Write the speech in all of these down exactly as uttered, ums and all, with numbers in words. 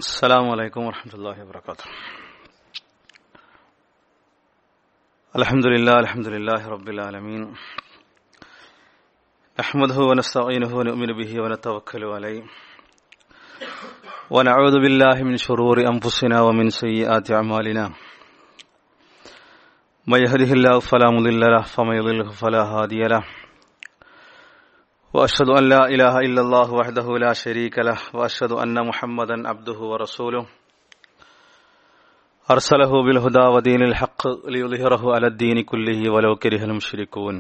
السلام عليكم ورحمة الله وبركاته. الحمد لله الحمد لله رب العالمين، نحمده ونستعينه ونؤمن به ونتوكل عليه، ونعوذ بالله من شرور أنفسنا ومن سيئات أعمالنا. من يهده الله فلا مضل له ومن يضلل فلا هادي له، وأشهد أن لا إله إلا الله وحده لا شريك له، وأشهد أن محمدا عبده ورسوله أرسله بالهدى ودين الحق ليظهره على الدين كله ولو كره المشركون.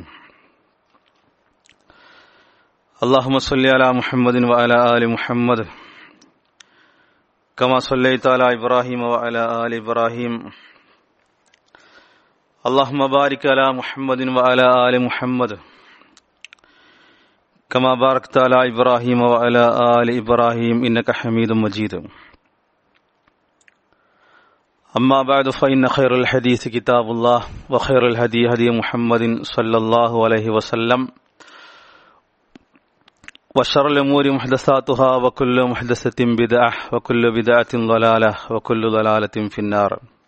اللهم صل على محمد وعلى آل محمد كما صليت على إبراهيم وعلى آل إبراهيم. اللهم بارك على محمد وعلى آل محمد كما باركت على إبراهيم وعلى آل إبراهيم إنك حميد مجيد. أما بعد فإن خير الحديث كتاب الله، وخير الهدي هدي محمد صلى الله عليه وسلم، وشر الأمور محدثاتها، وكل محدثة بدعة، وكل بدعة ضلالة، وكل ضلالة في النار.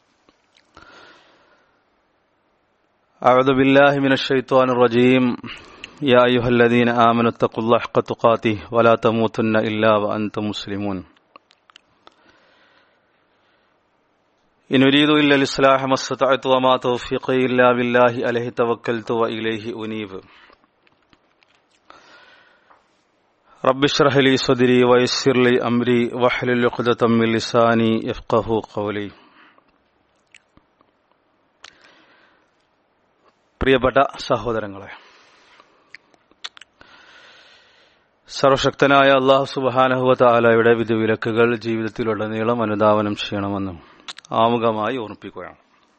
أعوذ بالله من الشيطان الرجيم. يا أيها الذين آمنوا اتقوا الله حق تقاته ولا تموتن إلا وأنتم مسلمون. إن أريد إلا الإصلاح ما استطعت وما توفيقي إلا بالله عليه توكلت وإليه أنيب. رب اشرح لي صدري ويسر لي أمري واحلل عقدة من لساني يفقهوا قولي. പ്രിയപ്പെട്ട സഹോദരങ്ങളെ, സർവശക്തനായ അല്ലാഹു സുബ്ഹാനഹു വ തആലയുടെ വിധിവിലക്കുകൾ ജീവിതത്തിലുടനീളം അനുധാവനം ചെയ്യണമെന്നും ആമുഖമായി ഓർമ്മിപ്പിക്കുകയാണ്.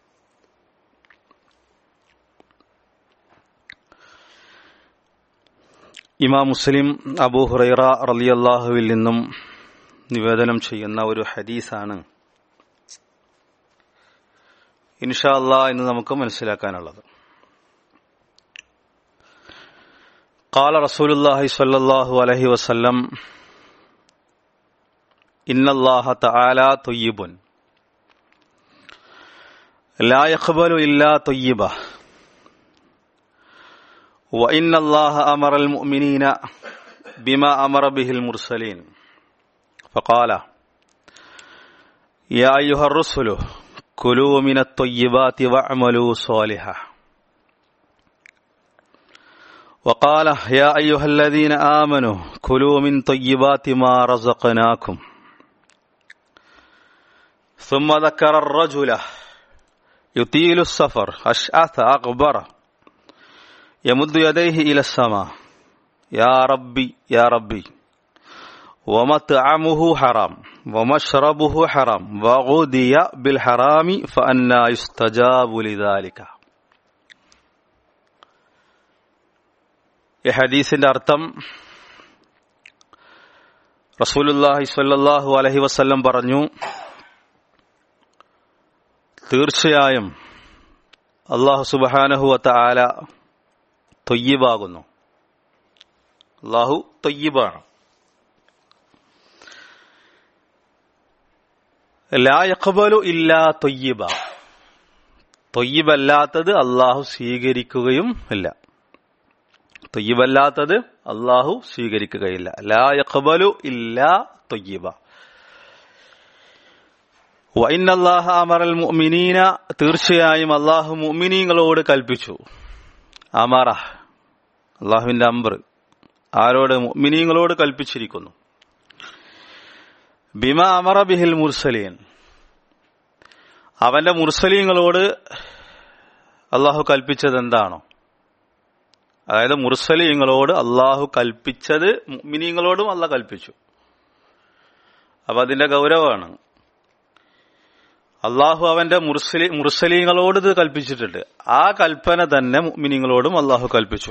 ഇമാം മുസ്ലിം അബൂ ഹുറൈറ റളിയല്ലാഹുവിൽ നിന്നും നിവേദനം ചെയ്യുന്ന ഒരു ഹദീസാണ് ഇൻഷാ അല്ലാഹ് ഇന്ന് നമുക്ക് മനസ്സിലാക്കാനുള്ളത്. قال رسول الله صلى الله عليه وسلم إن الله تعالى طيب لا يقبل إلا طيبا، وإن الله أمر المؤمنين بما أمر به المرسلين فقال يا أيها الرسل كلوا من الطيبات واعملوا صالحا، وقال يا أيها الذين آمنوا كلوا من طيبات ما رزقناكم. ثم ذكر الرجل يطيل السفر أشعث أغبر يمد يديه إلى السماء يا ربي يا ربي، ومطعمه حرام ومشربه حرام وغذي بالحرام فأنى يستجاب لذلك. ഈ ഹദീസിന്റെ അർത്ഥം, റസൂലുള്ളാഹി സ്വല്ലല്ലാഹു അലൈഹി വസല്ലം പറഞ്ഞു, തീർച്ചയായും അല്ലാഹു സുബ്ഹാനഹു വ തആല ത്വയ്യിബാകുന്നു. അല്ലാഹു ത്വയ്യിബാണ്. ലാ യഖ്ബലു ഇല്ലാ ത്വയ്യിബ, ത്വയ്യിബല്ലാത്തത് അല്ലാഹു സ്വീകരിക്കുകയും ഇല്ല. ത്വയ്യിബല്ലാത്തത് അല്ലാഹു സ്വീകരിക്കുകയില്ല. ലാ യഖ്ബലു ഇല്ലാ ത്വയ്യിബ. വ ഇന്നല്ലാഹ അമറൽ മുഅ്മിനീന, തീർച്ചയായും അല്ലാഹു മുഅ്മിനീങ്ങളോട് കൽപ്പിച്ചു. അമറ, അല്ലാഹുവിന്റെ അംർ, ആരോട്? മുഅ്മിനീങ്ങളോട് കൽപ്പിച്ചിരിക്കുന്നു. ബിമാ അമറ ബിഹിൽ മുർസലീൻ, അവന്റെ മുർസലീങ്ങളോട് അല്ലാഹു കൽപ്പിച്ചത് എന്താണോ, അതായത് മുർസലീങ്ങളോട് അള്ളാഹു കൽപ്പിച്ചത് മുഅ്മിനീങ്ങളോടും അള്ളാഹ് കൽപ്പിച്ചു. അപ്പൊ അതിന്റെ ഗൗരവമാണ്. അള്ളാഹു അവന്റെ മുർസലി മുർസലീങ്ങളോട് ഇത് കൽപ്പിച്ചിട്ടുണ്ട്. ആ കൽപ്പന തന്നെ മുഅ്മിനീങ്ങളോടും അള്ളാഹു കൽപ്പിച്ചു.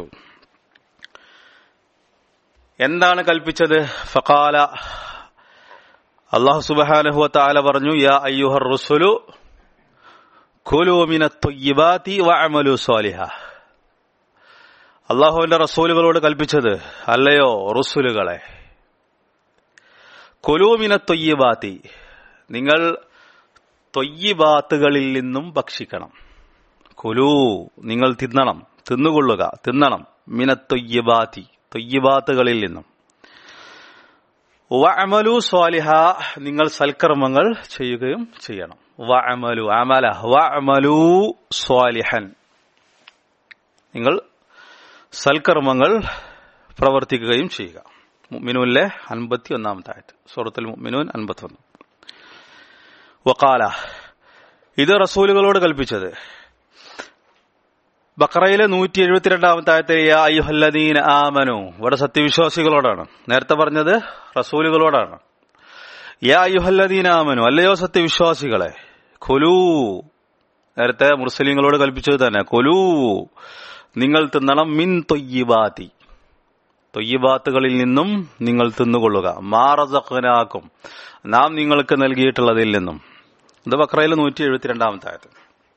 എന്താണ് കൽപ്പിച്ചത്? ഫഖാല, അള്ളാഹു സുബ്ഹാനഹു വ തആല പറഞ്ഞു, യാ അയ്യുഹർ റസൂലു കുലൂ മിനത് ത്വയ്യിബാതി വഅമലു സ്വാലിഹാ. അള്ളാഹുവിന്റെ റസൂലുകളോട് കൽപ്പിച്ചത്, അല്ലയോ റസൂലുകളെ, കുലൂ മിനത് ത്വയ്യിബാതി, നിങ്ങൾ ത്വയ്യിബാത്തുകളിൽ നിന്നും ഭക്ഷിക്കണം. കുലൂ, നിങ്ങൾ തിന്നണം, തിന്നുകൊള്ളുക, തിന്നണം. മിനത്തൊയ്യിബാത്തി, ത്വയ്യിബാത്തുകളിൽ നിന്നും. വഅമലു സ്വാലിഹ, നിങ്ങൾ സൽക്കർമ്മങ്ങൾ ചെയ്യുകയും ചെയ്യണം. വഅമലു അമല വഅമലു സ്വാലിഹൻ, നിങ്ങൾ സൽക്കർമ്മങ്ങൾ പ്രവർത്തിക്കുകയും ചെയ്യുക. മുഅ്മിനൂനിലെ അൻപത്തി ഒന്നാമത്തെ ആയത്ത്, സൂറത്തുൽ മുഅ്മിനൂൻ അൻപത്തി ഒന്ന്. വഖാല, ഇത് റസൂലുകളോട് കൽപ്പിച്ചത്. ബഖറയിലെ നൂറ്റി എഴുപത്തിരണ്ടാമത്തെ ആയത്തെ യാ അയ്യുഹല്ലദീന ആമനു, ഇവിടെ സത്യവിശ്വാസികളോടാണ്. നേരത്തെ പറഞ്ഞത് റസൂലുകളോടാണ്. യാ അയ്യുഹല്ലദീന ആമനു, അല്ലയോ സത്യവിശ്വാസികളെ, കുലൂ, നേരത്തെ മുർസലീങ്ങളോട് കൽപ്പിച്ചത് തന്നെ, കുലൂ, നിങ്ങൾ തിന്നണം. മിൻ ത്വയ്യിബാത്തി, ത്വയ്യിബാത്തുകളിൽ നിന്നും നിങ്ങൾ തിന്നുകൊള്ളുക. മാ റസഖ്നാകും, നാം നിങ്ങൾക്ക് നൽകിയിട്ടുള്ളതിൽ നിന്നും. ഇത് ബഖറയിലെ നൂറ്റി എഴുപത്തിരണ്ടാമത്തെ ആയത്ത്.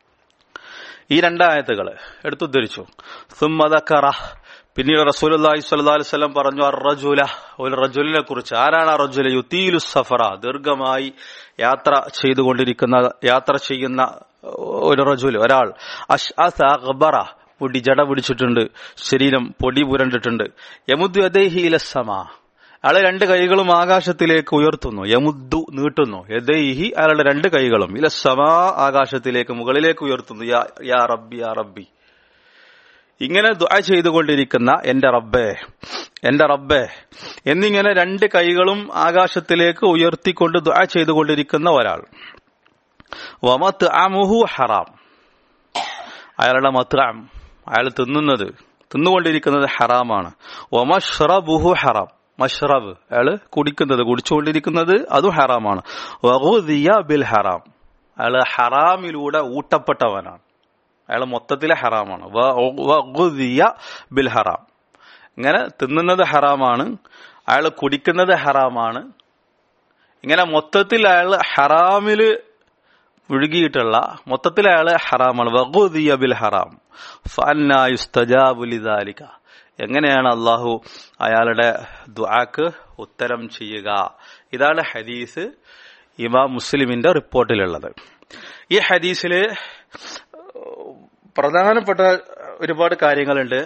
ഈ രണ്ടായത്തുകൾ എടുത്തുദ്ധരിച്ചു. സുമ്മ ദക്കറ, പിന്നീട് റസൂലുള്ളാഹി സ്വല്ലല്ലാഹു അലൈഹി വസല്ലം പറഞ്ഞു അർ-റജുല, ഒരു റജുലിനെ കുറിച്ച്. ആരാണ് ആ റജുല? യുതീലു സഫറ, ദീർഘമായി യാത്ര ചെയ്തുകൊണ്ടിരിക്കുന്ന യാത്ര ചെയ്യുന്ന ഒരു റജുൽ, ഒരാൾ. അശ്അസ അഗ്ബറ, പൊടി ജട പിടിച്ചിട്ടുണ്ട്, ശരീരം പൊടി പുരണ്ടിട്ടുണ്ട്. യമുദ്ദു യദൈഹി ഇലസ്സമാ, അയാളെ രണ്ട് കൈകളും ആകാശത്തിലേക്ക് ഉയർത്തുന്നു. യമുദ്ദു, നീട്ടുന്നു. യദൈഹി, അയാളുടെ രണ്ട് കൈകളും. ഇലസ്സമാ, ആകാശത്തിലേക്ക്, മുകളിലേക്ക് ഉയർത്തുന്നു. യാ യാ റബ്ബി യാ റബ്ബി, ഇങ്ങനെ ദുആ ചെയ്തുകൊണ്ടിരിക്കുന്ന എന്റെ റബ്ബേ, എന്റെ റബ്ബേ എന്നിങ്ങനെ രണ്ട് കൈകളും ആകാശത്തിലേക്ക് ഉയർത്തിക്കൊണ്ട് ദുആ ചെയ്തുകൊണ്ടിരിക്കുന്ന ഒരാൾ. വമത്അമുഹു ഹറാം, അയാളുടെ മത്അം, അയാൾ തിന്നുന്നത്, തിന്നുകൊണ്ടിരിക്കുന്നത് ഹറാമാണ്. വമശ്റബുഹു ഹറാം, മഷ്റബ്, അയാള് കുടിക്കുന്നത്, കുടിച്ചുകൊണ്ടിരിക്കുന്നത് അതും ഹറാമാണ്. വഗുദിയ ബിൽ ഹറാം, അയാള് ഹറാമിലൂടെ ഊട്ടപ്പെട്ടവനാണ്. അയാൾ മൊത്തത്തിലെ ഹറാമാണ്. വഗുദിയ ബിൽ ഹറാം, ഇങ്ങനെ തിന്നുന്നത് ഹറാമാണ്, അയാൾ കുടിക്കുന്നത് ഹറാമാണ്. ഇങ്ങനെ മൊത്തത്തിൽ അയാൾ ഹറാമില് ഒഴുകിയിട്ടുള്ള, മൊത്തത്തിൽ അയാള് ഹറാമാണ്. വഗുദിയ ബിൽ ഹറാം ഫഅന്നാ യുസ്തജാബു ലിദാലിക, എങ്ങനെയാണ് അള്ളാഹു അയാളുടെ ദുആക്ക് ഉത്തരം ചെയ്യുക? ഇതാണ് ഹദീസ് ഇമാം മുസ്ലിമിന്റെ റിപ്പോർട്ടിലുള്ളത്. ഈ ഹദീസില് പ്രധാനപ്പെട്ട ഒരുപാട് കാര്യങ്ങളുണ്ട്.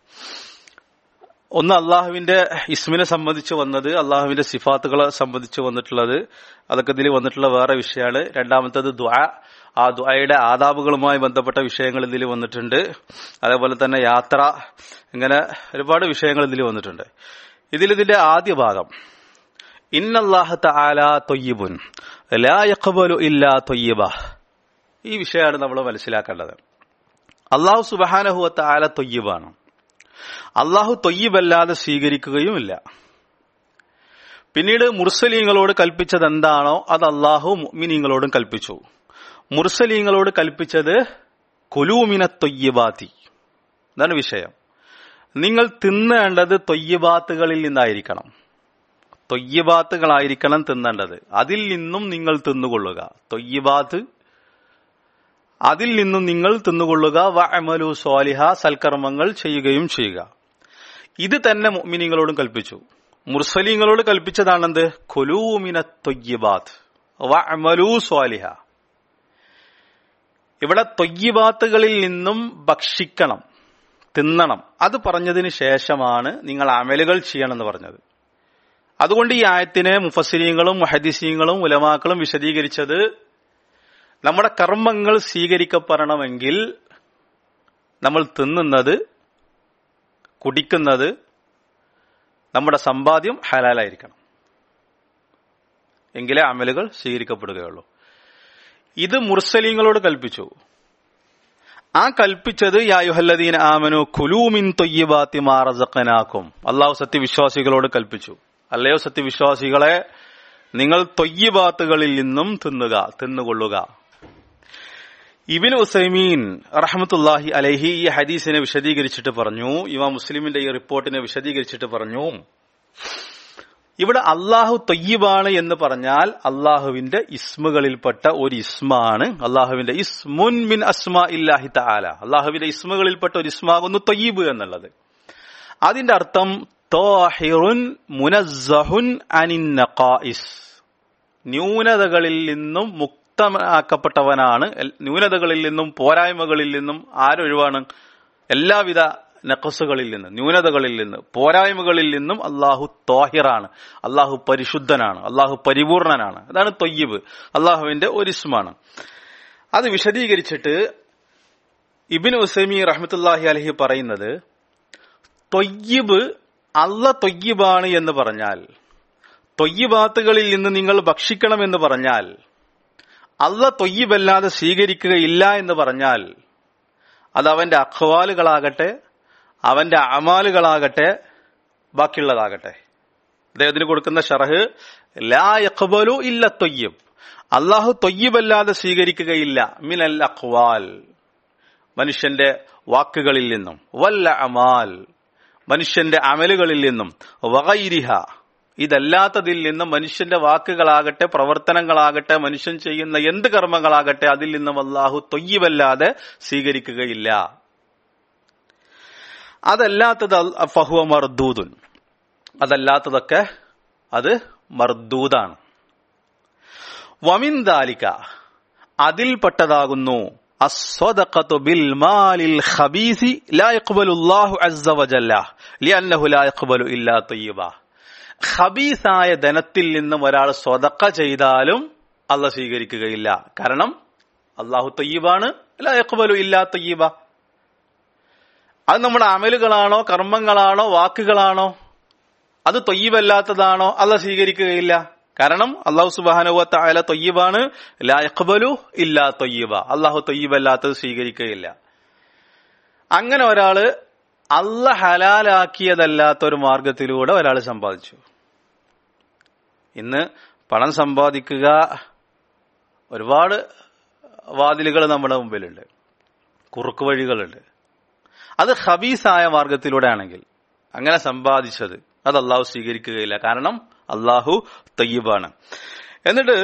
ഒന്ന്, അള്ളാഹുവിന്റെ ഇസ്മിനെ സംബന്ധിച്ച് വന്നത്, അള്ളാഹുവിന്റെ സിഫാത്തുകളെ സംബന്ധിച്ച് വന്നിട്ടുള്ളത്, അതൊക്കെ ഇതിൽ വന്നിട്ടുള്ള വേറെ വിഷയമാണ്. രണ്ടാമത്തേത് ദുആ, ആ ദുആയുടെ ആദാബുകളുമായി ബന്ധപ്പെട്ട വിഷയങ്ങൾ ഇതിൽ വന്നിട്ടുണ്ട്. അതേപോലെ തന്നെ യാത്ര, ഇങ്ങനെ ഒരുപാട് വിഷയങ്ങൾ ഇതിൽ വന്നിട്ടുണ്ട്. ഇതിൽ ഇതിന്റെ ആദ്യ ഭാഗം, ഇന്നല്ലാഹ തആല ത്വയ്യിബുൻ ലാ യഖ്ബലു ഇല്ലാ ത്വയ്യിബ, ഈ വിഷയമാണ് നമ്മൾ മനസ്സിലാക്കേണ്ടത്. അള്ളാഹു സുബ്ഹാനഹു വ തആല ത്വയ്യിബാണ്. അള്ളാഹു ത്വയ്യിബല്ലാതെ സ്വീകരിക്കുകയുമില്ല. പിന്നീട് മുർസലീങ്ങളോട് കൽപ്പിച്ചത് എന്താണോ അത് അള്ളാഹു മുഅ്മിനീങ്ങളോടും കൽപ്പിച്ചു. മുർസലീങ്ങളോട് കൽപ്പിച്ചത് കുലൂ മിനത് ത്വയ്യിബാത്തി, ഇതാണ് വിഷയം. നിങ്ങൾ തിന്നേണ്ടത് ത്വയ്യിബാത്തുകളിൽ നിന്നായിരിക്കണം. ത്വയ്യിബാത്തുകളായിരിക്കണം തിന്നേണ്ടത്. അതിൽ നിന്നും നിങ്ങൾ തിന്നുകൊള്ളുക. ത്വയ്യിബാത്ത്, അതിൽ നിന്നും നിങ്ങൾ തിന്നുകൊള്ളുക. വഅമലു സ്വാലിഹ, സൽക്കർമ്മങ്ങൾ ചെയ്യുകയും ചെയ്യുക. ഇത് തന്നെ മുഅ്മിനീങ്ങളോടും കൽപ്പിച്ചു. മുർസലീങ്ങളോട് കൽപ്പിച്ചതാണെന്ത്? കുലൂ മിനത് ത്വയ്യിബാത്ത് വഅമലു സ്വാലിഹ. ഇവിടെ ത്വയ്യിബാത്തുകളിൽ നിന്നും ഭക്ഷിക്കണം, തിന്നണം. അത് പറഞ്ഞതിന് ശേഷമാണ് നിങ്ങൾ അമലുകൾ ചെയ്യണമെന്ന് പറഞ്ഞത്. അതുകൊണ്ട് ഈ ആയത്തിനെ മുഫസ്സിരീങ്ങളും മുഹദ്ദിസീങ്ങളും ഉലമാക്കളും വിശദീകരിച്ചത്, നമ്മുടെ കർമ്മങ്ങൾ സ്വീകരിക്കപ്പെടണമെങ്കിൽ നമ്മൾ തിന്നുന്നത്, കുടിക്കുന്നത്, നമ്മുടെ സമ്പാദ്യം ഹലാലായിരിക്കണം, എങ്കിലേ അമലുകൾ സ്വീകരിക്കപ്പെടുകയുള്ളൂ. ഇത് മുർസലീങ്ങളോട് കൽപ്പിച്ചു. ആ കൽപ്പിച്ചത് യാ അയ്യുഹല്ലദീന ആമനു കുലൂ മിൻ ത്വയ്യിബാത്തി മാ റസഖ്നാകും, അല്ലാഹു സത്യവിശ്വാസികളോട് കൽപ്പിച്ചു. അല്ലയോ സത്യവിശ്വാസികളെ, നിങ്ങൾ ത്വയ്യിബാത്തുകളിൽ നിന്നും തിന്നുക, തിന്നുകൊള്ളുക. ഇബ്നു ഉസൈമീൻ റഹ്മത്തുള്ളാഹി അലൈഹി ഈ ഹദീസിനെ വിശദീകരിച്ചിട്ട് പറഞ്ഞു, ഇമാം മുസ്ലിമിന്റെ ഈ റിപ്പോർട്ടിനെ വിശദീകരിച്ചിട്ട് പറഞ്ഞു, ഇവിടെ അള്ളാഹു ത്വയ്യിബാണ് എന്ന് പറഞ്ഞാൽ അള്ളാഹുവിന്റെ ഇസ്മുകളിൽപ്പെട്ട ഒരു ഇസ്മാണ്. അള്ളാഹുവിന്റെ ഇസ്മുൻ മിൻ അസ്മാ ഇല്ലാഹി തആല, അള്ളാഹുവിന്റെ ഇസ്മുകളിൽപ്പെട്ട ഒരു ഇസ്മാകുന്നു ത്വയ്യിബ് എന്നുള്ളത്. അതിന്റെ അർത്ഥം താഹിറുൻ മുനസ്സഹുൻ അനിൻ നഖായിസ്, ന്യൂനതകളിൽ നിന്നും മുക്തമാക്കപ്പെട്ടവനാണ്. ന്യൂനതകളിൽ നിന്നും പോരായ്മകളിൽ നിന്നും ആരൊഴിവാണ്? എല്ലാവിധ നഖസുകളിൽ നിന്ന്, ന്യൂനതകളിൽ നിന്ന്, പോരായ്മകളിൽ നിന്നും അള്ളാഹു ത്വാഹിറാണ്, അള്ളാഹു പരിശുദ്ധനാണ്, അള്ളാഹു പരിപൂർണനാണ്. അതാണ് ത്വയ്യിബ്, അള്ളാഹുവിന്റെ ഒരു ഇസ്മാണ്. അത് വിശദീകരിച്ചിട്ട് ഇബ്നു ഉസൈമീൻ റഹ്മത്തുള്ളാഹി അലൈഹി പറയുന്നത്, ത്വയ്യിബ് അള്ളാഹ് ത്വയ്യിബാണ് എന്ന് പറഞ്ഞാൽ, ത്വയ്യിബാത്തുകളിൽ നിന്ന് നിങ്ങൾ ഭക്ഷിക്കണമെന്ന് പറഞ്ഞാൽ, അള്ളാഹ് ത്വയ്യിബല്ലാതെ സ്വീകരിക്കുകയില്ല എന്ന് പറഞ്ഞാൽ, അത് അവന്റെ അഖ്വാലുകളാകട്ടെ, അവന്റെ അമാലുകളാകട്ടെ, ബാക്കിയുള്ളതാകട്ടെ. അദ്ദേഹത്തിന് കൊടുക്കുന്ന ഷറഹ്, ലാ യഖ്ബലു ഇല്ല ത്വയ്യിബ്, അള്ളാഹു ത്വയ്യിബല്ലാതെ സ്വീകരിക്കുകയില്ല. മിനൽ അഖ്വാൽ, മനുഷ്യന്റെ വാക്കുകളിൽ നിന്നും, വല്ല അമാൽ, മനുഷ്യന്റെ അമലുകളിൽ നിന്നും, വഗൈരിഹ, ഇതല്ലാത്തതിൽ നിന്നും, മനുഷ്യന്റെ വാക്കുകളാകട്ടെ, പ്രവർത്തനങ്ങളാകട്ടെ, മനുഷ്യൻ ചെയ്യുന്ന എന്ത് കർമ്മങ്ങളാകട്ടെ, അതിൽ നിന്നും അള്ളാഹു ത്വയ്യിബല്ലാതെ സ്വീകരിക്കുകയില്ല. അതല്ലാത്തത് ഫഹുവ മർദൂദുൻ, അതല്ലാത്തതൊക്കെ അത് മർദൂദാണ്. വമിൻ ദാലിക, അതിൽപ്പെട്ടതാകുന്നു അസ്സദഖതു ബിൽ മാലിൽ ഖബീസി ലാ യഖ്ബലുല്ലാഹു അസ്സ വജല്ല ലിഅന്നഹു ലാ യഖ്ബലു ഇല്ലാ തയ്യിബ. ഖബീസായ ധനത്തിൽ നിന്നും ഒരാൾ സ്വദഖ ചെയ്താലും അള്ളാഹ് സ്വീകരിക്കുകയില്ല. കാരണം അള്ളാഹു തയ്യിബാണ്, ലാ യഖ്ബലു ഇല്ലാ തയ്യിബ. അത് നമ്മുടെ അമലുകളാണോ, കർമ്മങ്ങളാണോ, വാക്കുകളാണോ, അത് ത്വയ്യിബല്ലാത്തതാണോ, അള്ളാഹ് സ്വീകരിക്കുകയില്ല. കാരണം അള്ളാഹു സുബ്ഹാനഹു വ തആല ത്വയ്യിബാണ്, ലാ യഖ്ബലു ഇല്ലാ ത്വയ്യിബ, അള്ളാഹു ത്വയ്യിബല്ലാത്തത് സ്വീകരിക്കുകയില്ല. അങ്ങനെ ഒരാള് അള്ളാഹ് ഹലാലാക്കിയതല്ലാത്ത ഒരു മാർഗത്തിലൂടെ ഒരാൾ സമ്പാദിച്ചു. ഇന്ന് പണം സമ്പാദിക്കുക ഒരുപാട് വാതിലുകൾ നമ്മുടെ മുമ്പിലുണ്ട്, കുറുക്ക് വഴികളുണ്ട്. അത് ഖബീസായ മാർഗത്തിലൂടെ ആണെങ്കിൽ അങ്ങനെ സമ്പാദിച്ചത് അത് അള്ളാഹു സ്വീകരിക്കുകയില്ല. കാരണം അള്ളാഹു തയ്യിബാണ്. എന്നിട്ട്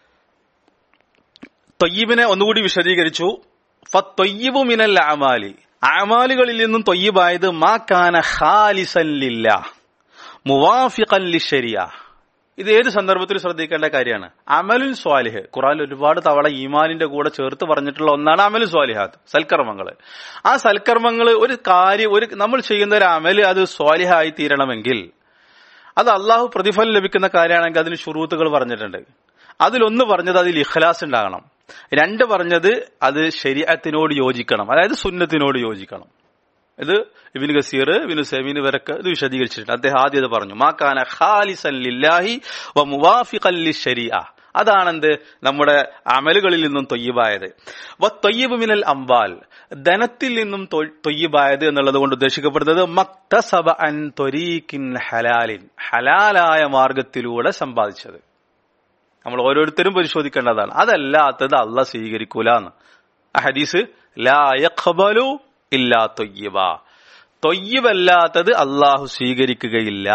ത്വയ്യിബിനെ ഒന്നുകൂടി വിശദീകരിച്ചു. ഫത്വയ്യിബു മിനൽ അമാലി, അമാലുകളിൽ നിന്നും ത്വയ്യിബായത് മാ കാന ഖാലിസൻ ലില്ലാഹ് മുവാഫിഖൻ ലിശ്ശരിയ. ഇത് ഏത് സന്ദർഭത്തിൽ ശ്രദ്ധിക്കേണ്ട കാര്യമാണ്. അമലുൻ സ്വാലിഹ്, ഖുർആനിൽ ഒരുപാട് തവണ ഈമാനിന്റെ കൂടെ ചേർത്ത് പറഞ്ഞിട്ടുള്ള ഒന്നാണ് അമലു സ്വാലിഹാത്ത്, സൽക്കർമ്മങ്ങൾ. ആ സൽക്കർമ്മങ്ങൾ, ഒരു കാര്യം, ഒരു നമ്മൾ ചെയ്യുന്ന ഒരു അമല് അത് സ്വാലിഹായി തീരണമെങ്കിൽ, അത് അള്ളാഹു പ്രതിഫലം ലഭിക്കുന്ന കാര്യമാണെങ്കിൽ അതിന് ശുറൂത്തുകൾ പറഞ്ഞിട്ടുണ്ട്. അതിലൊന്ന് പറഞ്ഞത് അതിൽ ഇഖ്ലാസ് ഉണ്ടാകണം. രണ്ട് പറഞ്ഞത് അത് ശരീഅത്തിനോട് യോജിക്കണം, അതായത് സുന്നത്തിനോട് യോജിക്കണം. ഇത് ഇബ്നു കസീർ, ഇബ്നു ഉസൈമീൻ ഇവരൊക്കെ ഇത് വിശദീകരിച്ചിട്ടുണ്ട്. അദ്ദേഹം ആദ്യം ഇത് പറഞ്ഞു, മാ കാന ഖാലിസൻ ലില്ലാഹി വ മുവാഫിഖൻ ലിശ്ശരീഅ. അതാണെന്ത് നമ്മുടെ അമലുകളിൽ നിന്നും ത്വയ്യിബായത്. വ ത്വയ്യിബു മിനൽ അംവാൽ, ധനത്തിൽ നിന്നും ത്വയ്യിബായത് എന്നുള്ളത് കൊണ്ട് ഉദ്ദേശിക്കപ്പെടുന്നത് മക്തസബ അൻ ത്വരീഖിൻ ഹലാലിൻ, ഹലാലായ മാർഗത്തിലൂടെ സമ്പാദിച്ചത്. നമ്മൾ ഓരോരുത്തരും പരിശോധിക്കേണ്ടതാണ്. അതല്ലാത്തത് അള്ളാഹ് സ്വീകരിക്കൂല എന്ന്. ആ ഹദീസ് ലാ യഖ്ബലു ഇല്ലാ ത്വയ്യിബ, ത്വയ്യിബല്ലാത്തത് അള്ളാഹു സ്വീകരിക്കുകയില്ല.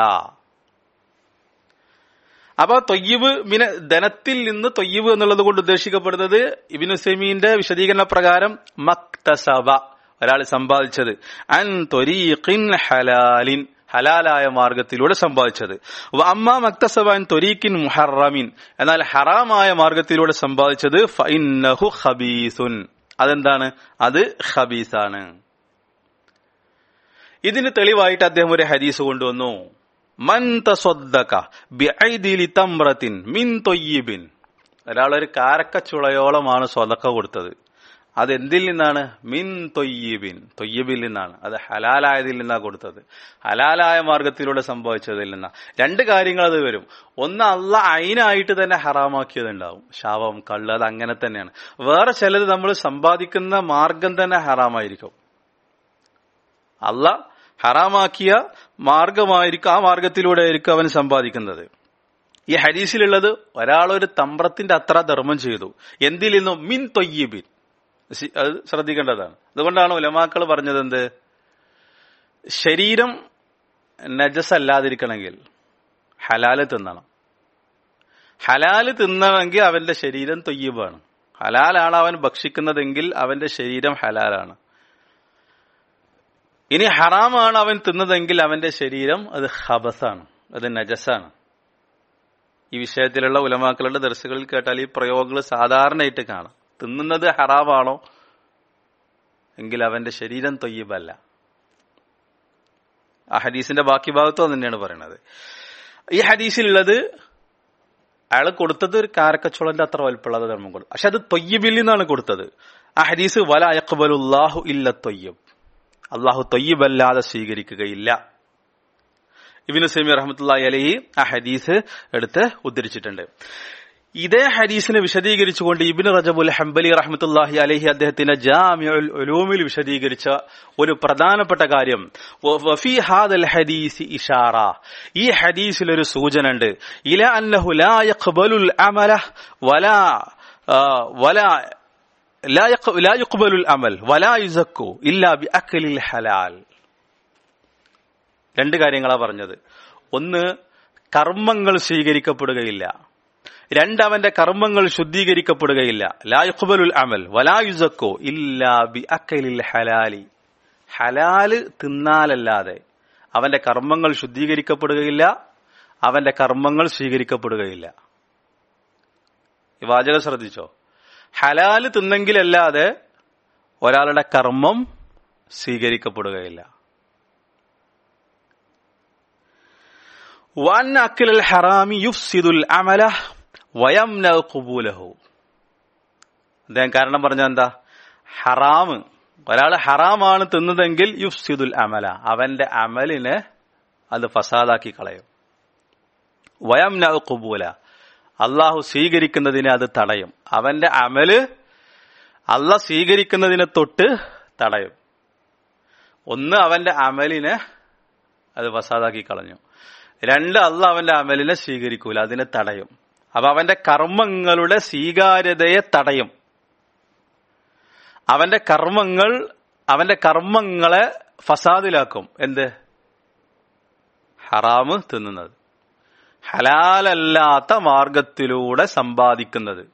അപ്പൊ ത്വയ്യിബ് മിന, ധനത്തിൽ നിന്ന് ത്വയ്യിബ് എന്നുള്ളത് കൊണ്ട് ഉദ്ദേശിക്കപ്പെടുന്നത് ഇബ്നു ഉസൈമീന്റെ വിശദീകരണ പ്രകാരം മക്തസബ, ഒരാൾ സമ്പാദിച്ചത്, അൻ ത്വരീഖിൻ ഹലാലിൻ, ഹലാലായ മാർഗത്തിലൂടെ സമ്പാദിച്ചത്. അമ്മാ മക്തസബ അൻ ത്വരീഖിൻ മുഹറമിൻ, എന്നാൽ ഹറാമായ മാർഗത്തിലൂടെ സമ്പാദിച്ചത് ഫഇന്നഹു ഖബീസുൻ, അതെന്താണ്? അത് ഖബീസാണ്. ഇതിന് തെളിവായിട്ട് അദ്ദേഹം ഒരു ഹദീസ് കൊണ്ടുവന്നു. മൻ തസദ്ദഖ ബിഐദിലി തംറത്തിൻ മിൻ ത്വയ്യിബിൻ, ഒരാളൊരു കാരക്കച്ചുളയോളമാണ് സ്വതക്ക കൊടുത്തത്. അതെന്തിൽ നിന്നാണ്? മിൻ ത്വയ്യിബിൻ, ത്വയ്യിബിൽ നിന്നാണ്. അത് ഹലാലായതിൽ നിന്നാണ് കൊടുത്തത്, ഹലാലായ മാർഗത്തിലൂടെ സംഭവിച്ചതിൽ നിന്നാ. രണ്ട് കാര്യങ്ങൾ അത് വരും. ഒന്ന്, അള്ളാഹ് അയിനായിട്ട് തന്നെ ഹറാമാക്കിയതുണ്ടാവും, ശാപം, കള്ള്, അത് അങ്ങനെ തന്നെയാണ്. വേറെ ചിലത് നമ്മൾ സമ്പാദിക്കുന്ന മാർഗം തന്നെ ഹറാമായിരിക്കും. അള്ളാഹ് ഹറാമാക്കിയ മാർഗമായിരിക്കും, ആ മാർഗത്തിലൂടെ ആയിരിക്കും അവൻ സമ്പാദിക്കുന്നത്. ഈ ഹദീസിലുള്ളത് ഒരാളൊരു തമ്പ്രത്തിന്റെ അത്ര ധർമ്മം ചെയ്തു, എന്തിൽ നിന്നും? മിൻ ത്വയ്യിബിൻ. അത് ശ്രദ്ധിക്കേണ്ടതാണ്. അതുകൊണ്ടാണ് ഉലമാക്കൾ പറഞ്ഞത് എന്ത്, ശരീരം നജസ് അല്ലാതിരിക്കണമെങ്കിൽ ഹലാല് തിന്നണം. ഹലാല് തിന്നണമെങ്കിൽ അവന്റെ ശരീരം ത്വയ്യിബാണ്. ഹലാലാണ് അവൻ ഭക്ഷിക്കുന്നതെങ്കിൽ അവന്റെ ശരീരം ഹലാലാണ്. ഇനി ഹറാമാണ് അവൻ തിന്നതെങ്കിൽ അവന്റെ ശരീരം അത് ഖബസാണ്, അത് നജസാണ്. ഈ വിഷയത്തിലുള്ള ഉലമാക്കളുടെ ദർസുകളിൽ കേട്ടാൽ ഈ പ്രയോഗങ്ങൾ സാധാരണയായിട്ട് കാണാം. തിന്നുന്നത് ഹറാമാണോ എങ്കിൽ അവന്റെ ശരീരം തൊയ്യബല്ല. ആ ഹദീസിന്റെ ബാക്കി ഭാഗത്തും തന്നെയാണ് പറയുന്നത്. ഈ ഹദീസിലുള്ളത് അയാൾ കൊടുത്തത് ഒരു കാരക്കച്ചോളന്റെ അത്ര വലിപ്പമുള്ളത് ധർമ്മം കൊടുത്തു, പക്ഷെ അത് തൊയ്യബിൽ നിന്നാണ് കൊടുത്തത്. ആ ഹദീസ് വല യഖ്ബലുല്ലാഹു ഇല്ല തൊയ്യബ്, അള്ളാഹു തൊയ്യബല്ലാതെ സ്വീകരിക്കുകയില്ല. ഇബ്നു സൈമി റഹ്മത്തുള്ളാഹി അലൈഹി ആ ഹദീസ് എടുത്ത് ഉദ്ധരിച്ചിട്ടുണ്ട്. ഇതേ ഹദീസിനെ വിശദീകരിച്ചുകൊണ്ട് ഇബ്നു റജബുൽ ഹംബലി റഹ്മത്തുള്ളാഹി അലൈഹി അദ്ദേഹത്തിന്റെ ജാമിഉൽ ഉലൂമിൽ വിശദീകരിച്ച ഒരു പ്രധാനപ്പെട്ട കാര്യം, വഫീ ഹാദൽ ഹദീസി ഇഷാറ, ഈ ഹദീസിൽ ഒരു സൂചന ഉണ്ട്, ഇല അന്നഹു ലാ യഖ്ബലുൽ അമല വലാ വലാ ലാ ലാ യഖ്ബലുൽ അമൽ വലാ യുസക്കു ഇല്ലാ ബിഅക്ലിൽ ഹലാൽ. രണ്ട് കാര്യങ്ങളാ പറഞ്ഞത്. ഒന്ന്, കർമ്മങ്ങൾ സ്വീകരിക്കപ്പെടുകയില്ല. രണ്ട്, അവന്റെ കർമ്മങ്ങൾ ശുദ്ധീകരിക്കപ്പെടുകയില്ല. ലാ യഖ്ബലുൽ അമൽ വലാ യുസക്കു ഇല്ലാ ബിഅക്ലിൽ ഹലാലി, ഹലാല് തിന്നാലല്ലാതെ അവന്റെ കർമ്മങ്ങൾ ശുദ്ധീകരിക്കപ്പെടുകയില്ല, അവന്റെ കർമ്മങ്ങൾ സ്വീകരിക്കപ്പെടുകയില്ല. ഈ വാചകം ശ്രദ്ധിച്ചോ? ഹലാല് തിന്നെങ്കിലല്ലാതെ ഒരാളുടെ കർമ്മം സ്വീകരിക്കപ്പെടുകയില്ല. വഅന്ന അക്ലൽ ഹറാമി യുഫ്സിദുൽ അമല വയംനഉ ഖുബൂലഹു. അദ്ദേഹം കാരണം പറഞ്ഞ എന്താ? ഹറാമ്, ഒരാൾ ഹറാമാണ് തിന്നതെങ്കിൽ യുഫ്സിദുൽ അമല, അവന്റെ അമലിനെ അത് ഫസാദാക്കി കളയും. വയംനഉ ഖുബൂല, അള്ളാഹു സ്വീകരിക്കുന്നതിനെ അത് തടയും. അവന്റെ അമല് അള്ളാഹ് സ്വീകരിക്കുന്നതിനെ തൊട്ട് തടയും. ഒന്ന്, അവന്റെ അമലിനെ അത് ഫസാദാക്കി കളഞ്ഞു. രണ്ട്, അള്ളാഹ് അവന്റെ അമലിനെ സ്വീകരിക്കൂല, അതിനെ തടയും. അപ്പൊ അവന്റെ കർമ്മങ്ങളുടെ സ്വീകാര്യതയെ തടയും. അവന്റെ കർമ്മങ്ങൾ അവന്റെ കർമ്മങ്ങളെ ഫസാദിലാക്കും. എന്ത്? ഹറാമ് തിന്നുന്നത്, ഹലാലല്ലാത്ത മാർഗത്തിലൂടെ സമ്പാദിക്കുന്നത്.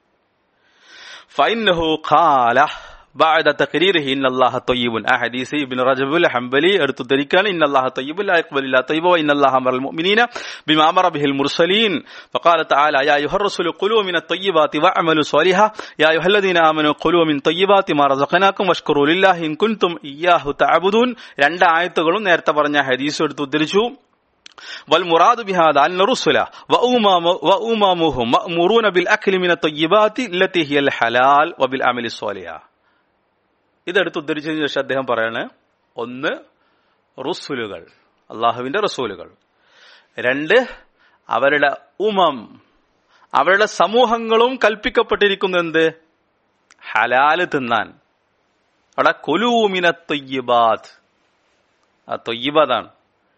ഫഇന്നഹു ഖാല ബഅദ തഖരീരിഹി ഇന്നല്ലാഹ ത്വയ്യിബുൻ. ആ ഹദീസ് ഇബ്നു റജബുൽ ഹംബലി എടുത്തു ധരിക്കാണ്. ഇന്നല്ലാഹ ത്വയ്യിബുൻ ലാ യഖ്ബലു ഇല്ലാ ത്വയ്യിബ വഇന്നല്ലാഹ അമറൽ മുഅ്മിനീന ബിമാ അമറ ബിഹിൽ മുർസലീൻ ഫഖാല തആല യാ അയ്യുഹർ റസൂലു ഖുലൂ മിനത് ത്വയ്യിബാതി വഅമലു സ്വാലിഹാ യാ അയ്യുഹല്ലദീന ആമനൂ ഖുലൂ മിൻ ത്വയ്യിബാതി മാ റസഖനാകും വഷ്കുറൂ ലില്ലാഹി ഇൻ കുൻതും ഇയ്യാഹു തഅബുദൂൻ. രണ്ട് ആയത്തുകളും നേരത്തെ പറഞ്ഞ ഹദീസ് എടുത്തു ഉദ്ധരിച്ചു. വൽ മുറാദു ബിഹാദാ അന്ന റുസുല വഉമാമുഹും മഅ്മുറൂന ബിൽ അക്ലി മിനത് ത്വയ്യിബാതി ലത്തി ഹിയൽ ഹലാൽ വബിൽ അമലി സ്വാലിഹ. ഇതെടുത്ത് ഉദ്ധരിച്ചതിന് ശേഷം അദ്ദേഹം പറയാണ്, ഒന്ന്, റുസുലുകൾ, അള്ളാഹുവിന്റെ റസൂലുകൾ. രണ്ട്, അവരുടെ ഉമം, അവരുടെ സമൂഹങ്ങളും കൽപ്പിക്കപ്പെട്ടിരിക്കുന്നു എന്ത്? ഹലാല് തിന്നാൻ. അവിടെ കുലൂ മിനത് ത്വയ്യിബാത്ത്, ആ ത്വയ്യിബാതാണ്.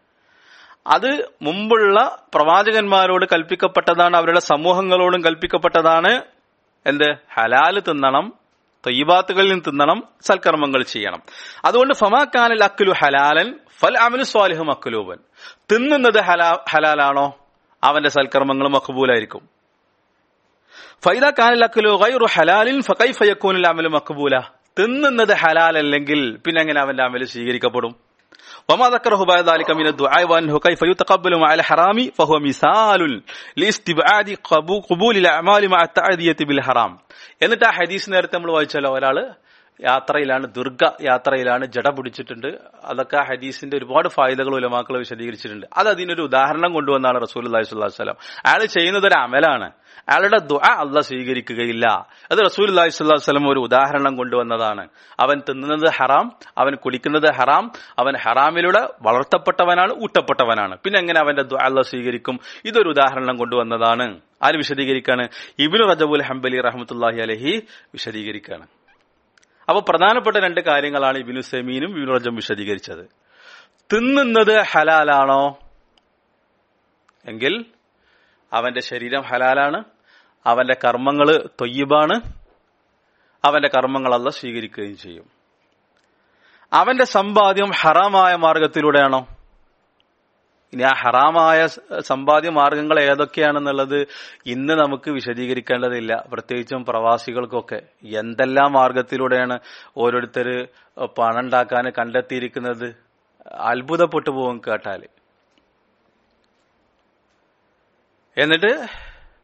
അത് മുമ്പുള്ള പ്രവാചകന്മാരോട് കൽപ്പിക്കപ്പെട്ടതാണ്, അവരുടെ സമൂഹങ്ങളോടും കൽപ്പിക്കപ്പെട്ടതാണ്. എന്ത്? ഹലാല് തിന്നണം, ത്വയ്യിബാത്തുകളിൽ നിന്ന് തിന്നണം, സൽക്കർമ്മങ്ങൾ ചെയ്യണം. അതുകൊണ്ട് ഫമാ കാനൽ അക്ലു ഹലാലൻ ഫൽ അമലു സ്വാലിഹു മക്ലൂബൻ. തിന്നുന്നത് ഹലാ ഹലാലാണോ അവന്റെ സൽക്കർമ്മങ്ങൾ മഖ്ബൂലായിരിക്കും. ഫൈദാ കാനൽ അക്ലു ഗൈറു ഹലാലിൻ ഫകൈഫ യകൂനുൽ അമലു മഖ്ബൂല. തിന്നുന്നത് ഹലാലല്ലെങ്കിൽ പിന്നെ എങ്ങനെ അവന്റെ അമല് സ്വീകരിക്കപ്പെടും? وما ذكره بعد ذلك من الدعاء وأنه كيف يتقبل مع الحرام فهو مثال لاستبعاد قبول الأعمال مع التعدية بالحرام. എന്നിട്ട് ആ ഹദീസ് നേരത്തെ നമ്മൾ വായിച്ചാലോ, ഒരാള് യാത്രയിലാണ്, ദുർഗ യാത്രയിലാണ്, ജട പിടിച്ചിട്ടുണ്ട്. അതൊക്കെ ആ ഹദീസിന്റെ ഒരുപാട് ഫായിദകൾ ഉലമാക്കൾ വിശദീകരിച്ചിട്ടുണ്ട്. അത് അതിനൊരു ഉദാഹരണം കൊണ്ടുവന്നാണ് റസൂലുള്ളാഹി സ്വല്ലല്ലാഹു അലൈഹി വസല്ലം. അയാൾ ചെയ്യുന്നത് ഒരു അമലാണ്, അയാളുടെ ദുആ അല്ലാഹ് സ്വീകരിക്കുകയില്ല. അത് റസൂലുള്ളാഹി സ്വല്ലല്ലാഹു അലൈഹി വസല്ലം ഒരു ഉദാഹരണം കൊണ്ടുവന്നതാണ്. അവൻ തിന്നുന്നത് ഹറാം, അവൻ കുടിക്കുന്നത് ഹറാം, അവൻ ഹറാമിലൂടെ വളർത്തപ്പെട്ടവനാണ്, ഊട്ടപ്പെട്ടവനാണ്. പിന്നെ എങ്ങനെ അവന്റെ ദുആ അല്ലാഹ് സ്വീകരിക്കും? ഇതൊരു ഉദാഹരണം കൊണ്ടുവന്നതാണ്. ആര് വിശദീകരിക്കാണ്? ഇബ്നു റജബുൽ ഹംബലി റഹ്മത്തുള്ളാഹി അലൈഹി വിശദീകരിക്കാണ്. അപ്പൊ പ്രധാനപ്പെട്ട രണ്ട് കാര്യങ്ങളാണ് ഇബ്നു സൈമീനും ഇബ്നു റജബും വിശദീകരിച്ചത്. തിന്നുന്നത് ഹലാലാണോ എങ്കിൽ അവന്റെ ശരീരം ഹലാലാണ്, അവന്റെ കർമ്മങ്ങള് ത്വയ്യിബാണ്, അവന്റെ കർമ്മങ്ങൾ അല്ലാഹ് സ്വീകരിക്കുകയും ചെയ്യും. അവന്റെ സമ്പാദ്യം ഹറാമായ മാർഗത്തിലൂടെയാണോ? ഇനി ആ ഹറാമായ സമ്പാദ്യ മാർഗങ്ങൾ ഏതൊക്കെയാണെന്നുള്ളത് ഇന്ന് നമുക്ക് വിശദീകരിക്കേണ്ടതില്ല. പ്രത്യേകിച്ചും പ്രവാസികൾക്കൊക്കെ എന്തെല്ലാം മാർഗത്തിലൂടെയാണ് ഓരോരുത്തര് പണം ഉണ്ടാക്കാൻ കണ്ടെത്തിയിരിക്കുന്നത്, അത്ഭുതപ്പെട്ടു പോകും കേട്ടാല്. എന്നിട്ട്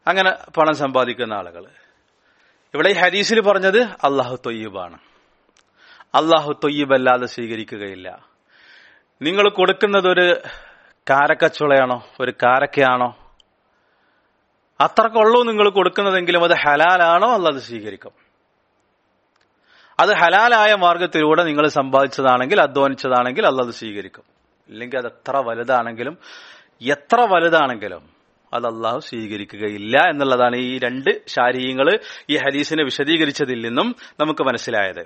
അങ്ങനെ പണം സമ്പാദിക്കുന്ന ആളുകൾ. ഇവിടെ ഈ ഹദീസിൽ പറഞ്ഞത് അള്ളാഹു തൊയ്യിബാണ്. അള്ളാഹു തൊയ്യിബല്ലാതെ സ്വീകരിക്കുകയില്ല. നിങ്ങൾ കൊടുക്കുന്നത് ഒരു കാരക്കച്ചുളയാണോ, ഒരു കാരക്കയാണോ, അത്രക്കുള്ളൂ നിങ്ങൾ കൊടുക്കുന്നതെങ്കിലും അത് ഹലാലാണോ, അല്ലാതെ സ്വീകരിക്കും. അത് ഹലാലായ മാർഗത്തിലൂടെ നിങ്ങൾ സമ്പാദിച്ചതാണെങ്കിൽ, അധ്വാനിച്ചതാണെങ്കിൽ അല്ലാതെ സ്വീകരിക്കും. ഇല്ലെങ്കിൽ അത് എത്ര വലുതാണെങ്കിലും എത്ര വലുതാണെങ്കിലും അത് അള്ളാഹു സ്വീകരിക്കുകയില്ല എന്നുള്ളതാണ് ഈ രണ്ട് ശാരീങ്ങൾ ഈ ഹദീസിനെ വിശദീകരിച്ചതിൽ നിന്നും നമുക്ക് മനസ്സിലായത്.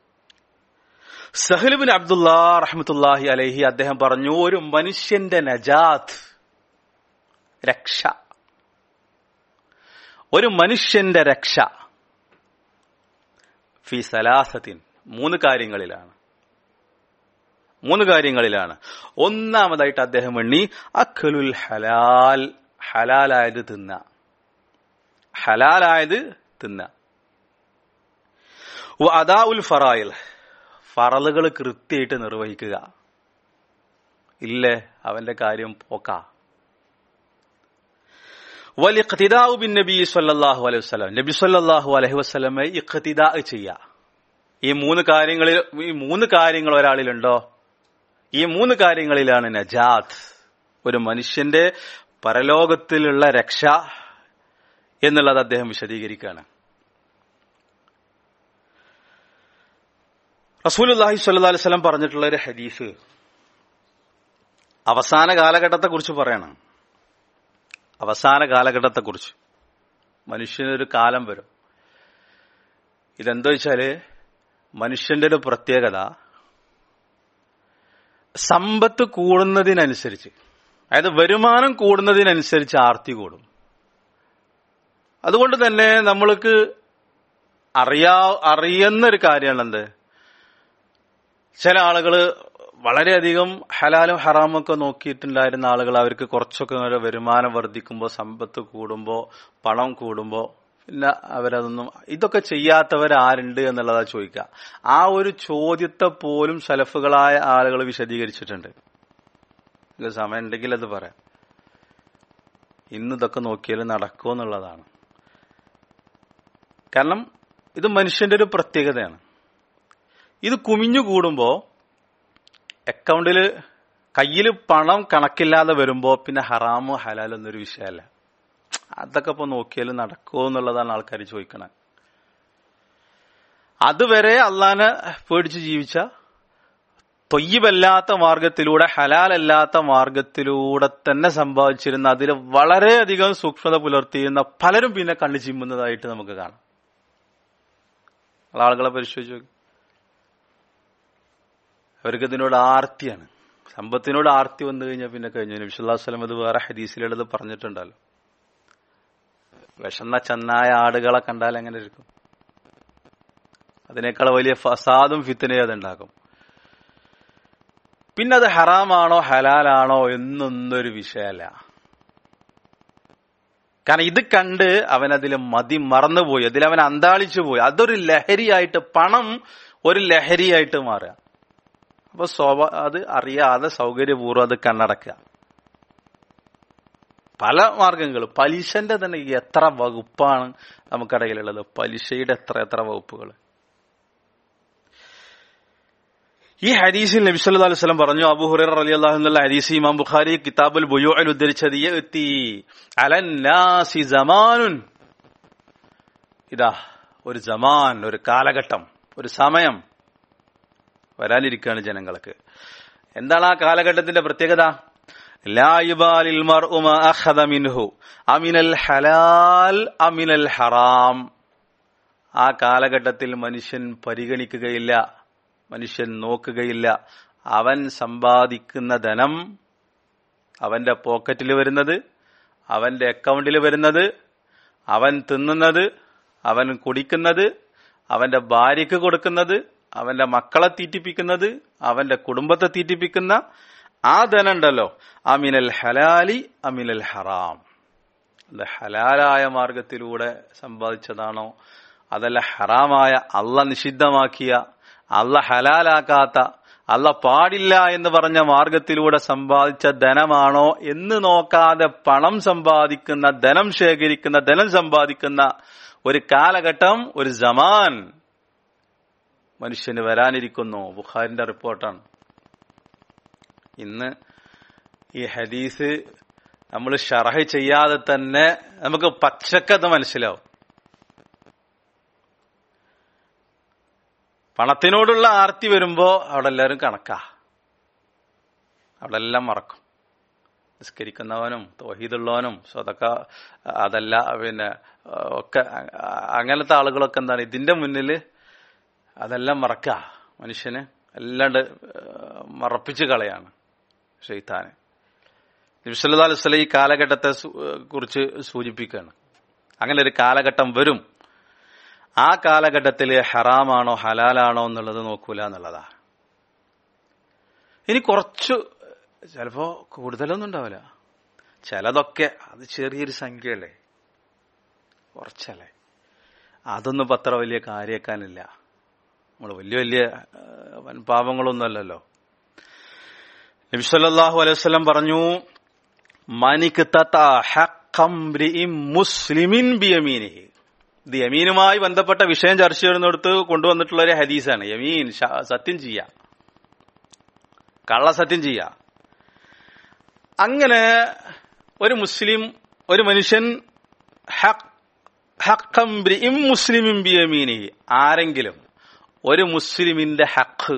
സഹൽ ബിൻ അബ്ദുല്ലാ റഹ്മത്തുള്ളാഹി അലൈഹി അദ്ദേഹം പറഞ്ഞു, ഒരു മനുഷ്യന്റെ നജാത്ത്, രക്ഷ, ഒരു മനുഷ്യന്റെ രക്ഷ ഫി സലാസത്തിൻ, മൂന്ന് കാര്യങ്ങളിലാണ്. മൂന്ന് കാര്യങ്ങളിലാണ് ഒന്നാമതായിട്ട് അദ്ദേഹം എണ്ണി അഖലുൽ ഹലാൽ, ഹലാലായത് തിന്ന, ഹലാലായത് തിന്ന. അദാഉൽ ഫറായിൽ, ഫറലുകൾ കൃത്യമായിട്ട് നിർവഹിക്കുക. ഇല്ലേ അവന്റെ കാര്യം പോക്ക. വൽ ഇഖ്തിദാഉ ബിൻ നബി സല്ലല്ലാഹു അലൈഹി വസല്ലം, നബി സല്ലല്ലാഹു അലൈഹി വസല്ലമയെ ഇഖ്തിദാ ചെയ്യുക. ഈ മൂന്ന് കാര്യങ്ങളിൽ ഈ മൂന്ന് കാര്യങ്ങൾ ഒരാളിലുണ്ടോ, ഈ മൂന്ന് കാര്യങ്ങളിലാണ് നജാത്ത്, ഒരു മനുഷ്യന്റെ പരലോകത്തിലുള്ള രക്ഷ എന്നുള്ളത് അദ്ദേഹം വിശദീകരിക്കുകയാണ്. റസൂലുള്ളാഹി സ്വല്ലല്ലാഹു അലൈഹി വസല്ലം പറഞ്ഞിട്ടുള്ള ഒരു ഹദീസ് അവസാന കാലഘട്ടത്തെ കുറിച്ച് പറയണം. അവസാന കാലഘട്ടത്തെ കുറിച്ച്, മനുഷ്യനൊരു കാലം വരും. ഇതെന്താ വെച്ചാല് മനുഷ്യന്റെ ഒരു പ്രത്യേകത, സമ്പത്ത് കൂടുന്നതിനനുസരിച്ച്, അതായത് വരുമാനം കൂടുന്നതിനനുസരിച്ച് ആർത്തി കൂടും. അതുകൊണ്ട് തന്നെ നമ്മൾക്ക് അറിയാ അറിയുന്നൊരു കാര്യമാണ് എന്ത്, ചില ആളുകൾ വളരെയധികം ഹലാലും ഹറാമും ഒക്കെ നോക്കിയിട്ടുണ്ടായിരുന്ന ആളുകൾ, അവർക്ക് കുറച്ചൊക്കെ വരുമാനം വർദ്ധിക്കുമ്പോൾ, സമ്പത്ത് കൂടുമ്പോൾ, പണം കൂടുമ്പോൾ പിന്നെ അവരതൊന്നും, ഇതൊക്കെ ചെയ്യാത്തവരാരുണ്ട് എന്നുള്ളതാ ചോദിക്കുക. ആ ഒരു ചോദ്യത്തെ പോലും സലഫുകളായ ആളുകൾ വിശദീകരിച്ചിട്ടുണ്ട്. സമയം ഉണ്ടെങ്കിൽ അത് പറയാം. ഇന്ന് ഇതൊക്കെ നോക്കിയാൽ നടക്കുമെന്നുള്ളതാണ്. കാരണം ഇത് മനുഷ്യന്റെ ഒരു പ്രത്യേകതയാണ്. ഇത് കുമിഞ്ഞു കൂടുമ്പോ, അക്കൗണ്ടില് കയ്യിൽ പണം കണക്കില്ലാതെ വരുമ്പോ പിന്നെ ഹറാമോ ഹലാലോ എന്നൊരു വിഷയമല്ല. അതൊക്കെ ഇപ്പൊ നോക്കിയാലും നടക്കുമോ എന്നുള്ളതാണ് ആൾക്കാർ ചോദിക്കണത്. അതുവരെ അള്ളാനെ പേടിച്ച് ജീവിച്ച, തൊയ്യിബല്ലാത്ത മാർഗത്തിലൂടെ, ഹലാലല്ലാത്ത മാർഗത്തിലൂടെ തന്നെ സമ്പാദിച്ചിരുന്ന, അതിൽ വളരെയധികം സൂക്ഷ്മത പുലർത്തിയിരുന്ന പലരും പിന്നെ കണ്ണു ചിമ്മുന്നതായിട്ട് നമുക്ക് കാണാം. ആളുകളെ പരിശോധിച്ച് നോക്കി, അവർക്ക് ഇതിനോട് ആർത്തിയാണ്. സമ്പത്തിനോട് ആർത്തി വന്നു കഴിഞ്ഞാൽ പിന്നെ കഴിഞ്ഞു. നബി സല്ലല്ലാഹു അലൈഹി വസല്ലം അത് വേറെ ഹദീസിലുള്ളത് പറഞ്ഞിട്ടുണ്ടല്ലോ. വിശന്ന ചെന്നായ ആടുകളെ കണ്ടാൽ എങ്ങനെ ഇരിക്കും? അതിനേക്കാൾ വലിയ ഫസാദും ഫിത്തനയും അതുണ്ടാക്കും. പിന്നെ അത് ഹറാമാണോ ഹലാലാണോ എന്നൊന്നൊരു വിഷയമല്ല. കാരണം ഇത് കണ്ട് അവനതിൽ മതി മറന്നുപോയി, അതിലവൻ അന്താളിച്ചു പോയി. അതൊരു ലഹരിയായിട്ട്, പണം ഒരു ലഹരിയായിട്ട് മാറുക. അപ്പൊ സ്വഭാവ അത് അറിയാതെ സൗകര്യപൂർവ്വം അത് കണ്ണടക്കുക. പല മാർഗങ്ങൾ, പലിശന്റെ തന്നെ എത്ര വകുപ്പാണ് നമുക്കിടയിലുള്ളത്, പലിശയുടെ എത്ര എത്ര വകുപ്പുകൾ. ഈ ഹദീസിൽ നബി സല്ലല്ലാഹു അലൈഹി വസല്ലം പറഞ്ഞു, അബൂ ഹുറൈറ റളിയല്ലാഹു അൻഹു ഹദീസ് ഇമാം ബുഖാരി കിതാബുൽ ബുയൂഇൽ ഉദ്ധരിച്ചത്, യഅതി അലന്നാസി സമാനുൻ, ഇതാ ഒരു സമാൻ, ഒരു കാലഘട്ടം, ഒരു സമയം വരാനിരിക്കുകയാണ് ജനങ്ങൾക്ക്. എന്താണ് ആ കാലഘട്ടത്തിന്റെ പ്രത്യേകത? ലാ യുബാലിൽ മർഉ മാ അഖദ മിൻഹു അമിനൽ ഹലാൽ അമിനൽ ഹറാം. ആ കാലഘട്ടത്തിൽ മനുഷ്യൻ പരിഗണിക്കുകയില്ല, മനുഷ്യൻ നോക്കുകയില്ല, അവൻ സമ്പാദിക്കുന്ന ധനം, അവന്റെ പോക്കറ്റിൽ വരുന്നത്, അവന്റെ അക്കൗണ്ടിൽ വരുന്നത്, അവൻ തിന്നുന്നത്, അവൻ കുടിക്കുന്നത്, അവന്റെ ഭാര്യയ്ക്ക് കൊടുക്കുന്നത്, അവന്റെ മക്കളെ തീറ്റിപ്പിക്കുന്നത്, അവന്റെ കുടുംബത്തെ തീറ്റിപ്പിക്കുന്ന ആ ധനം ഉണ്ടല്ലോ, അമിനൽ ഹലാലി അമിനൽ ഹറാം. അത് ഹലാലായ മാർഗത്തിലൂടെ സമ്പാദിച്ചതാണോ, അതല്ല ഹറാമായ, അള്ളാഹ് നിഷിദ്ധമാക്കിയ, അള്ളാഹ് ഹലാലാക്കാത്ത, അല്ല പാടില്ല എന്ന് പറഞ്ഞ മാർഗത്തിലൂടെ സമ്പാദിച്ച ധനമാണോ എന്ന് നോക്കാതെ പണം സമ്പാദിക്കുന്ന, ധനം ശേഖരിക്കുന്ന, ധനം സമ്പാദിക്കുന്ന ഒരു കാലഘട്ടം, ഒരു സമാൻ മനുഷ്യന് വരാനിരിക്കുന്നു. ബുഖാരിന്റെ റിപ്പോർട്ടാണ്. ഇന്ന് ഈ ഹദീസ് നമ്മൾ ശറഹ് ചെയ്യാതെ തന്നെ നമുക്ക് പച്ചക്കത് മനസ്സിലാവും. പണത്തിനോടുള്ള ആർത്തി വരുമ്പോ അവിടെ എല്ലാവരും കണക്കാ, അവിടെ എല്ലാം മറക്കും. നിസ്കരിക്കുന്നവനും തൗഹീദുള്ളവനും സ്വതക്ക അതല്ല പിന്നെ ഒക്കെ അങ്ങനത്തെ ആളുകളൊക്കെ എന്താണ് ഇതിന്റെ മുന്നില് അതെല്ലാം മറക്ക. മനുഷ്യന് അല്ലാണ്ട് മറപ്പിച്ച് കളയാണ് ശൈത്താന്. നബി സല്ലല്ലാഹു അലൈഹി വസല്ലം ഈ കാലഘട്ടത്തെ കുറിച്ച് സൂചിപ്പിക്കുകയാണ്. അങ്ങനെ ഒരു കാലഘട്ടം വരും. ആ കാലഘട്ടത്തില് ഹറാമാണോ ഹലാലാണോ എന്നുള്ളത് നോക്കൂല എന്നുള്ളതാ. ഇനി കുറച്ചു ചിലപ്പോ കൂടുതലൊന്നും ഉണ്ടാവില്ല, ചിലതൊക്കെ അത് ചെറിയൊരു സംഖ്യയല്ലേ, കുറച്ചല്ലേ, അതൊന്നും ഇപ്പൊ അത്ര വലിയ കാര്യക്കാനില്ല. നമ്മള് വലിയ വലിയ വൻപാപങ്ങളൊന്നും അല്ലല്ലോ. നബി സല്ലല്ലാഹു അലൈഹി വസല്ലം പറഞ്ഞു, മുസ്ലിമിൻ ബിയമീനിഹി. ഇത് യമീനുമായി ബന്ധപ്പെട്ട വിഷയം ചർച്ച ചെയ്യുന്നിടത്ത് കൊണ്ടുവന്നിട്ടുള്ള ഒരു ഹദീസാണ്. യമീൻ സത്യം ചെയ്യാ, കള്ളസത്യം ചെയ്യാ. അങ്ങനെ ഒരു മുസ്ലിം, ഒരു മനുഷ്യൻ മുസ്ലിമിൻ ബിയമീനിഹി, ആരെങ്കിലും ഒരു മുസ്ലിമിന്റെ ഹക്ക്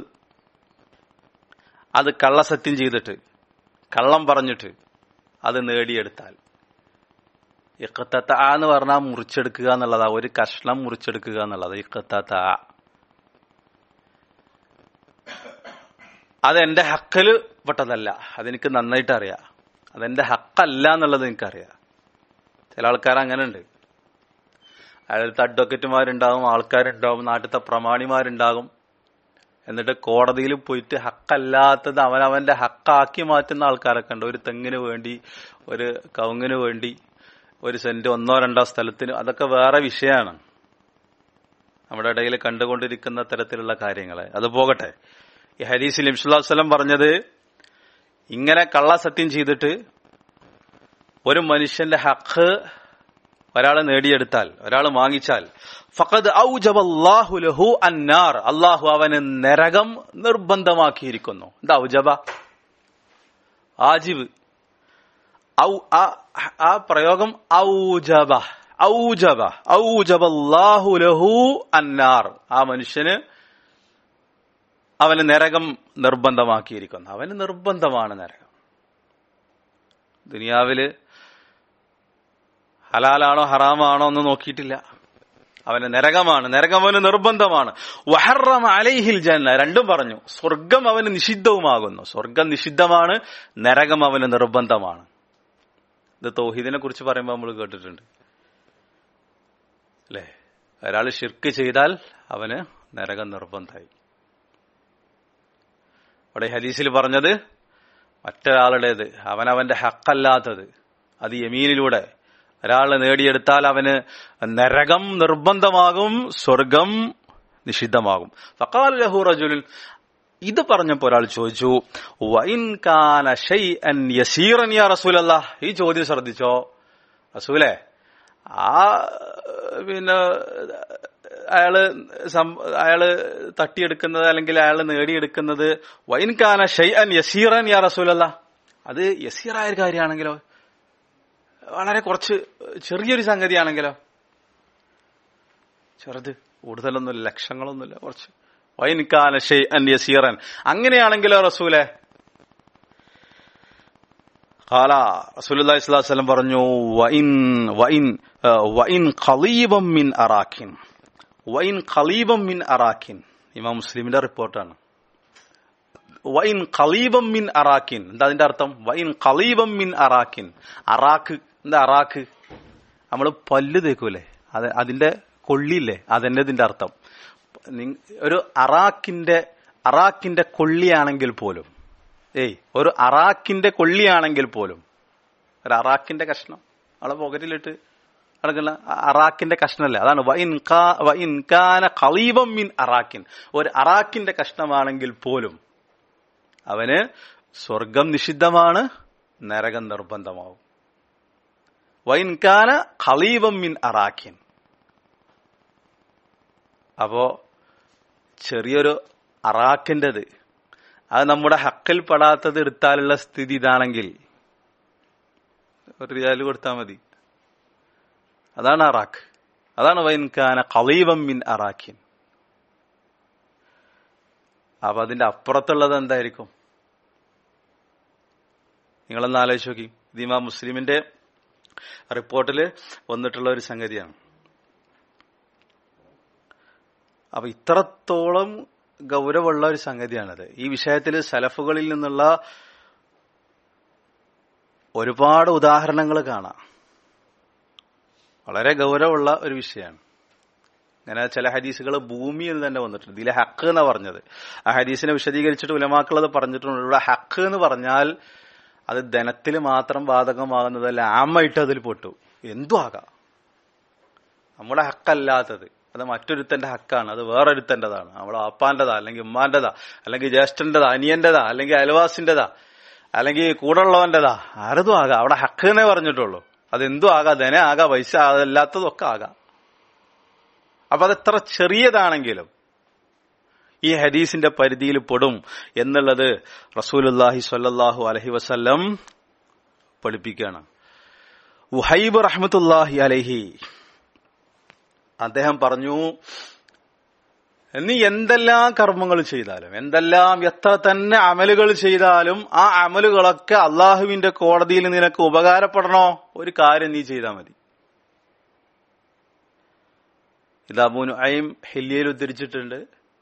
അത് കള്ളസത്യം ചെയ്തിട്ട്, കള്ളം പറഞ്ഞിട്ട് അത് നേടിയെടുത്താൽ, ഇഖ്തത എന്ന് പറഞ്ഞാൽ മുറിച്ചെടുക്കുക എന്നുള്ളതാ, ഒരു കഷ്ണം മുറിച്ചെടുക്കുക എന്നുള്ളത് ഇഖ്തത. അതെന്റെ ഹക്കില് പെട്ടതല്ല, അതെനിക്ക് നന്നായിട്ട് അറിയാം. അതെന്റെ ഹക്കല്ല എന്നുള്ളത് എനിക്കറിയാം. ചില ആൾക്കാർ അങ്ങനെ ഉണ്ട്. അയാളത്തെ അഡ്വക്കേറ്റുമാരുണ്ടാകും, ആൾക്കാരുണ്ടാകും, നാട്ടിലത്തെ പ്രമാണിമാരുണ്ടാകും. എന്നിട്ട് കോടതിയിൽ പോയിട്ട് ഹക്കല്ലാത്തത് അവനവന്റെ ഹക്കാക്കി മാറ്റുന്ന ആൾക്കാരൊക്കെ ഉണ്ട്. ഒരു തെങ്ങിന് വേണ്ടി, ഒരു കവുങ്ങിന് വേണ്ടി, ഒരു സെന്റ് ഒന്നോ രണ്ടോ സ്ഥലത്തിന്, അതൊക്കെ വേറെ വിഷയമാണ്. നമ്മുടെ ഇടയിൽ കണ്ടുകൊണ്ടിരിക്കുന്ന തരത്തിലുള്ള കാര്യങ്ങളെ അത് പോകട്ടെ. ഈ ഹദീസിൽ നബി സല്ലല്ലാഹു അലൈഹി വസല്ലം പറഞ്ഞത്, ഇങ്ങനെ കള്ളസത്യം ചെയ്തിട്ട് ഒരു മനുഷ്യന്റെ ഹക്ക് ഒരാൾ നേടിയെടുത്താൽ, ഒരാൾ വാങ്ങിച്ചാൽ, ഫഖദ് ഔജബല്ലാഹു ലഹു അന്നാർ, അല്ലാഹു അവന് നരകം നിർബന്ധമാക്കിയിരിക്കുന്നു. എന്താ ഔജബ? ആജിബ്. ആ പ്രയോഗം ഔജബ, ഔജബ, ഔജബല്ലാഹു ലഹു അന്നാർ. ആ മനുഷ്യന് അവന് നരകം നിർബന്ധമാക്കിയിരിക്കുന്നു. അവന് നിർബന്ധമാണ് നരകം. ദുനിയാവില് ഹലാലാണോ ഹറാമാണോ എന്ന് നോക്കിയിട്ടില്ല, അവന് നരകമാണ്, നരകം അവന് നിർബന്ധമാണ്. വഹറമ അലൈഹിൽ ജന്ന, രണ്ടും പറഞ്ഞു. സ്വർഗം അവന് നിഷിദ്ധവുമാകുന്നു. സ്വർഗം നിഷിദ്ധമാണ്, നരകം അവന് നിർബന്ധമാണ്. ഇത് തൗഹീദിനെ കുറിച്ച് പറയുമ്പോൾ നമ്മൾ കേട്ടിട്ടുണ്ട് അല്ലെ? ഒരാൾ ശിർക്ക് ചെയ്താൽ അവന് നരകം നിർബന്ധമായി. അവിടെ ഹദീസിൽ പറഞ്ഞത് മറ്റൊരാളുടേത്, അവനവന്റെ ഹക്കല്ലാത്തത്, അത് യമീനിലൂടെ ഒരാൾ നേടിയെടുത്താൽ അവന് നരകം നിർബന്ധമാകും, സ്വർഗം നിഷിദ്ധമാകും. ഫഖാല ലഹു റജുലുൻ, ഇത് പറഞ്ഞപ്പോ ഒരാൾ ചോദിച്ചു, വഇൻ കാന ശൈഅൻ യസീറൻ യാ റസൂലല്ലാഹ്. ഈ ചോദ്യം ശ്രദ്ധിച്ചോ റസൂലേ. ആ പിന്നെ അയാള് അയാള് തട്ടിയെടുക്കുന്നത് അല്ലെങ്കിൽ അയാൾ നേടിയെടുക്കുന്നത് വഇൻ കാന ശൈഅൻ യസീറൻ യാ റസൂലല്ലാഹ്, അത് യസീറായ ഒരു കാര്യമാണെങ്കിലോ, വളരെ കുറച്ച് ചെറിയൊരു സംഗതിയാണെങ്കിലോ, ചെറുത്, കൂടുതലൊന്നുമില്ല, ലക്ഷങ്ങളൊന്നുമില്ല, കുറച്ച്. വഇൻ കാന ശൈഅൻ യസീറൻ, അങ്ങനെയാണെങ്കിലോ റസൂലേ. ഖാല റസൂലുള്ളാഹി സ്വല്ലല്ലാഹു അലൈഹി വസല്ലം പറഞ്ഞു, വഇൻ വഇൻ വഇൻ ഖലീബൻ മിൻ അറാഖിൻ, വഇൻ ഖലീബൻ മിൻ അറാഖിൻ. ഇമാം മുസ്ലിമിന്റെ റിപ്പോർട്ടാണ്. വഇൻ ഖലീബൻ മിൻ അറാഖിൻ, എന്താ അതിന്റെ അർത്ഥം? വഇൻ ഖലീബൻ മിൻ അറാഖിൻ. അറാഖ് എന്താ? അറാഖ് നമ്മള് പല്ല് തേക്കൂലേ, അത് അതിന്റെ കൊള്ളിയില്ലേ, അതെന്നെ ഇതിന്റെ അർത്ഥം. ഒരു അറാഖിന്റെ അറാഖിന്റെ കൊള്ളിയാണെങ്കിൽ പോലും, ഏയ് ഒരു അറാഖിന്റെ കൊള്ളിയാണെങ്കിൽ പോലും, ഒരു അറാഖിന്റെ കഷ്ണം അവളെ പോക്കറ്റിലിട്ട് നടക്കുന്ന അറാഖിന്റെ കഷ്ണമല്ലേ, അതാണ് വഇൻ കാന ഖലീബൻ മിൻ അറാഖിൻ. ഒരു അറാഖിന്റെ കഷ്ണമാണെങ്കിൽ പോലും അവന് സ്വർഗം നിഷിദ്ധമാണ്, നരകം നിർബന്ധമാവും. വൈൻകാന ഖലീബം മിൻ അറാഖിൻ. അപ്പോ ചെറിയൊരു അറാഖിൻ്റെത്, അത് നമ്മുടെ ഹക്കിൽ പെടാത്തത് എടുത്താലുള്ള സ്ഥിതി ഇതാണെങ്കിൽ ഒരു റിയാൽ കൊടുത്താൽ മതി. അതാണ് അറാഖ്. അതാണ് വൈൻകാന ഖലീബം മിൻ അറാഖിൻ. അപ്പൊ അതിന്റെ അപ്പുറത്തുള്ളത് എന്തായിരിക്കും? നിങ്ങളൊന്ന് ആലോചിച്ച് നോക്കി. ഇത് ഇമാം മുസ്ലിമിന്റെ റിപ്പോർട്ടിൽ വന്നിട്ടുള്ള ഒരു സംഗതിയാണ്. അപ്പൊ ഇത്രത്തോളം ഗൗരവമുള്ള ഒരു സംഗതിയാണത്. ഈ വിഷയത്തിൽ സലഫുകളിൽ നിന്നുള്ള ഒരുപാട് ഉദാഹരണങ്ങൾ കാണാം. വളരെ ഗൗരവമുള്ള ഒരു വിഷയമാണ്. അങ്ങനെ ചില ഹദീസുകൾ ഭൂമി എന്ന് തന്നെ വന്നിട്ടുണ്ട്. ഇതിലെ ഹക്ക് എന്നാ പറഞ്ഞത്. ആ ഹദീസിനെ വിശദീകരിച്ചിട്ട് ഉലമാക്കൾ അത് പറഞ്ഞിട്ടുണ്ട്. ഇവിടെ ഹക്ക് എന്ന് പറഞ്ഞാൽ അത് ധനത്തിൽ മാത്രം ബാധകമാകുന്നതല്ല, ആമായിട്ട് അതിൽ പൊട്ടു. എന്തും ആകാം. നമ്മുടെ ഹക്കല്ലാത്തത് അത് മറ്റൊരുത്തന്റെ ഹക്കാണ്, അത് വേറൊരുത്തന്റേതാണ്. നമ്മളെ അപ്പാന്റെതാ, അല്ലെങ്കിൽ ഉമ്മാന്റെതാ, അല്ലെങ്കിൽ ജ്യേഷ്ഠന്റെതാ, അനിയന്റെതാ, അല്ലെങ്കിൽ അയൽവാസിന്റെതാ, അല്ലെങ്കിൽ കൂടെയുള്ളവന്റെതാ, ആരതും ആകാം. അവിടെ ഹക്ക് എന്നേ പറഞ്ഞിട്ടുള്ളൂ. അതെന്തും ആകാം. ധന ആകാം, പൈസ അതല്ലാത്തതൊക്കെ ആകാം. അപ്പൊ അതെത്ര ചെറിയതാണെങ്കിലും ഈ ഹദീസിന്റെ പരിധിയിൽ പെടും എന്നുള്ളത് റസൂലുള്ളാഹി സ്വല്ലല്ലാഹു അലൈഹി വസല്ലം പഠിപ്പിക്കുകയാണ്. ഉഹൈബ് റഹ്മത്തുള്ളാഹി അലൈഹി അദ്ദേഹം പറഞ്ഞു, നീ എന്തെല്ലാം കർമ്മങ്ങൾ ചെയ്താലും, എന്തെല്ലാം എത്ര തന്നെ അമലുകൾ ചെയ്താലും ആ അമലുകളൊക്കെ അള്ളാഹുവിന്റെ കോടതിയിൽ നിനക്ക് ഉപകാരപ്പെടണോ, ഒരു കാര്യം നീ ചെയ്താൽ മതി. ഇത് അബൂ നുഐം ഹില്യയിൽ ഉദ്ധരിച്ചിട്ടുണ്ട്.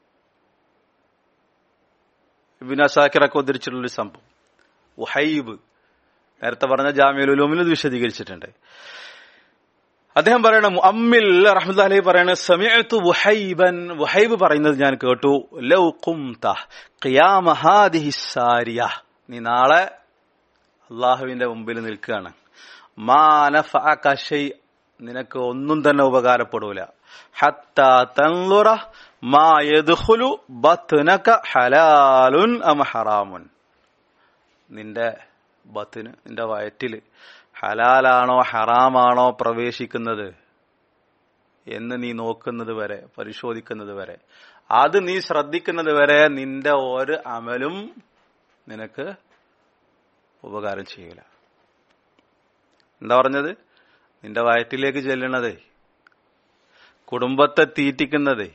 ഇബ്നു അസാക്കിറൊക്കെ ഉദ്ധരിച്ചിട്ടുള്ളൊരു സംഭവം. ഉഹൈബ് നേരത്തെ പറഞ്ഞ ജാമിഉൽ ഉലൂമിൽ ഇത് വിശദീകരിച്ചിട്ടുണ്ട്. അദ്ദേഹം പറയണ മുഅമ്മിൽ റഹ്മത്തുള്ളാഹി അലൈഹി പറയണ സമിഅതു വഹൈബൻ, വഹൈബ് പറയുന്നത് ഞാൻ കേട്ടു. ലൗ ഖുംത ഖിയാമ ഹാദിഹി സാരിയ, നീ നാളെ അല്ലാഹുവിന്റെ മുമ്പിൽ നിൽക്കുകയാണ്. മാ നഫഅക ശൈ, നിനക്ക് ഒന്നും തന്നെ ഉപകാരപ്പെടൂല. ഹത്താ തൻളുറ മാ യദ്ഖുലു ബത്നക ഹലാലുൻ അം ഹറാമുൻ, നിന്റെ ബത്ന്, നിന്റെ വയറ്റില് ഹലാലാണോ ഹറാമാണോ പ്രവേശിക്കുന്നത് എന്ന് നീ നോക്കുന്നത് വരെ, പരിശോധിക്കുന്നത് വരെ, അത് നീ ശ്രദ്ധിക്കുന്നത് വരെ നിന്റെ ഒരു അമലും നിനക്ക് ഉപകാരം ചെയ്യൂല. എന്താ പറഞ്ഞത്? നിന്റെ വയറ്റിലേക്ക് ചെല്ലണതേ, കുടുംബത്തെ തീറ്റിക്കുന്നതേ,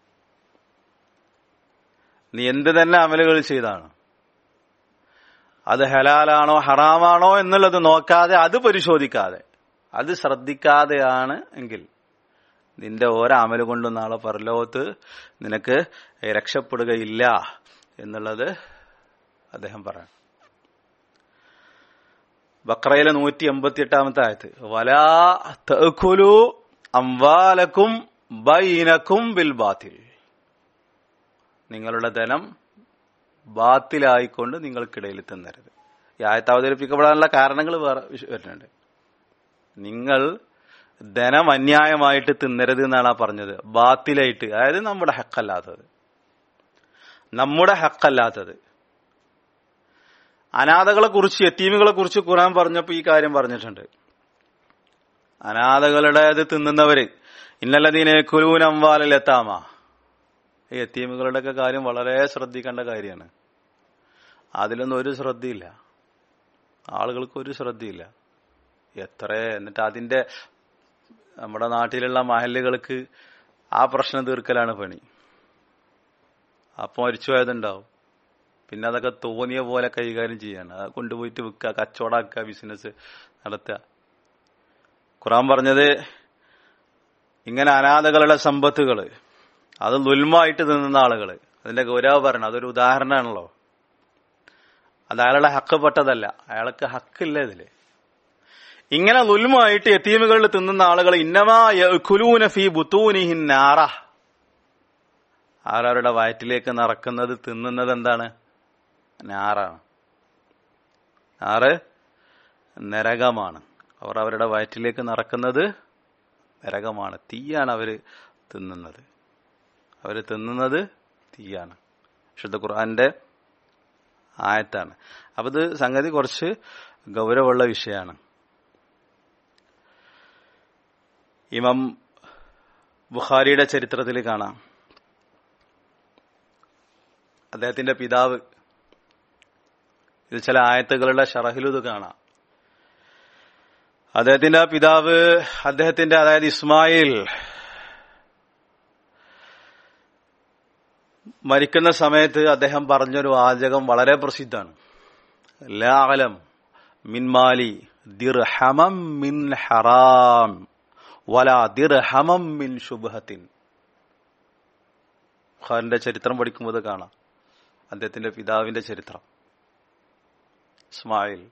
നീ എന്ത് തന്നെ അമലുകൾ ചെയ്താണ് അത് ഹലാലാണോ ഹറാമാണോ എന്നുള്ളത് നോക്കാതെ, അത് പരിശോധിക്കാതെ, അത് ശ്രദ്ധിക്കാതെയാണ് എങ്കിൽ നിന്റെ ഓരോ അമല് കൊണ്ടും നാളെ പരലോകത്ത് നിനക്ക് രക്ഷപ്പെടുകയില്ല എന്നുള്ളത് അദ്ദേഹം പറയാം. ബഖറയിലെ നൂറ്റി എൺപത്തി എട്ടാമത്തെ ആയത്ത്, വലാ തഅകുലു അംവാലക്കും ബൈനക്കും ബിൽ ബാത്തിൽ, നിങ്ങളുടെ ധനം ബാത്തിലായിക്കൊണ്ട് നിങ്ങൾക്കിടയിൽ തിന്നരുത്. ഈ ആയത്ത് അവതരിപ്പിക്കപ്പെടാനുള്ള കാരണങ്ങൾ വേറെ വരുന്നുണ്ട്. നിങ്ങൾ ധനം അന്യായമായിട്ട് തിന്നരുത് എന്നാണ് പറഞ്ഞത്. ബാത്തിലായിട്ട്, അതായത് നമ്മുടെ ഹക്കല്ലാത്തത്, നമ്മുടെ ഹക്കല്ലാത്തത്. അനാഥകളെ കുറിച്ച്, യതീമുകളെ കുറിച്ച് ഖുർആൻ പറഞ്ഞപ്പോൾ ഈ കാര്യം പറഞ്ഞിട്ടുണ്ട്. അനാഥകളുടെ അത് തിന്നുന്നവര്, ഇന്നല്ലദീന യഅകുലൂന അംവാലൽ യതാമ, ഈ യതീമുകളുടെ ഒക്കെ കാര്യം വളരെ ശ്രദ്ധിക്കേണ്ട കാര്യമാണ്. അതിലൊന്നും ഒരു ശ്രദ്ധയില്ല, ആളുകൾക്ക് ഒരു ശ്രദ്ധയില്ല. എത്ര എന്നിട്ട് അതിന്റെ നമ്മുടെ നാട്ടിലുള്ള മഹല്ലുകൾക്ക് ആ പ്രശ്നം തീർക്കലാണ് പണി. അപ്പം മരിച്ചു പോയതുണ്ടാവും, പിന്നെ അതൊക്കെ തോന്നിയ പോലെ കൈകാര്യം ചെയ്യാണ്. അത് കൊണ്ടുപോയിട്ട് വിൽക്കുക, കച്ചവടാക്കുക, ബിസിനസ് നടത്തുക. ഖുർആൻ പറഞ്ഞത് ഇങ്ങനെ അനാഥകളുടെ സമ്പത്തുകള് അത് ദുൽമായിട്ട് തിന്നുന്ന ആളുകള്, അതിന്റെ ഗൗരവം പറയണം. അതൊരു ഉദാഹരണമാണല്ലോ. അത് അയാളുടെ ഹക്ക് പെട്ടതല്ല, അയാൾക്ക് ഹക്കില്ല ഇതില്. ഇങ്ങനെ ദുൽമായിട്ട് യതീമുകളിൽ തിന്നുന്ന ആളുകൾ ഇന്നമാ യഅകുലൂന ഫീ ബുതൂനിഹിൻ നാറ, ആരവരുടെ വയറ്റിലേക്ക് നിറക്കുന്നത്, തിന്നുന്നത് എന്താണ്? നാറാണ്. നാറ് നരകമാണ്. അവർ അവരുടെ വയറ്റിലേക്ക് നിറക്കുന്നത് നരകമാണ്, തീയാണ് അവര് തിന്നുന്നത്. അവര് തിന്നുന്നത് തീയാണ്. വിശുദ്ധ ഖുർആന്റെ ആയത്താണ്. അപ്പൊ ഇത് സംഗതി കുറച്ച് ഗൗരവമുള്ള വിഷയമാണ്. ഇമാം ബുഖാരിയുടെ ചരിത്രത്തിൽ കാണാം, അദ്ദേഹത്തിന്റെ പിതാവ്, ഇത് ചില ആയത്തുകളുടെ ഷറഹിലും ഇത് കാണാം, അദ്ദേഹത്തിന്റെ പിതാവ് അദ്ദേഹത്തിന്റെ അതായത് ഇസ്മായിൽ മരിക്കുന്ന സമയത്ത് അദ്ദേഹം പറഞ്ഞൊരു വാചകം വളരെ പ്രസിദ്ധമാണ്. ലാ അലം മിൻ മാലി ദിർഹമം മിൻ ഹറാം വലാ ദിർഹമം മിൻ ശുബ്ഹത്തിൻ. ഖുർആന്റെ ചരിത്രം പഠിക്കുമ്പോൾ കാണാം അദ്ദേഹത്തിന്റെ പിതാവിന്റെ ചരിത്രം. ഇസ്മായിൽ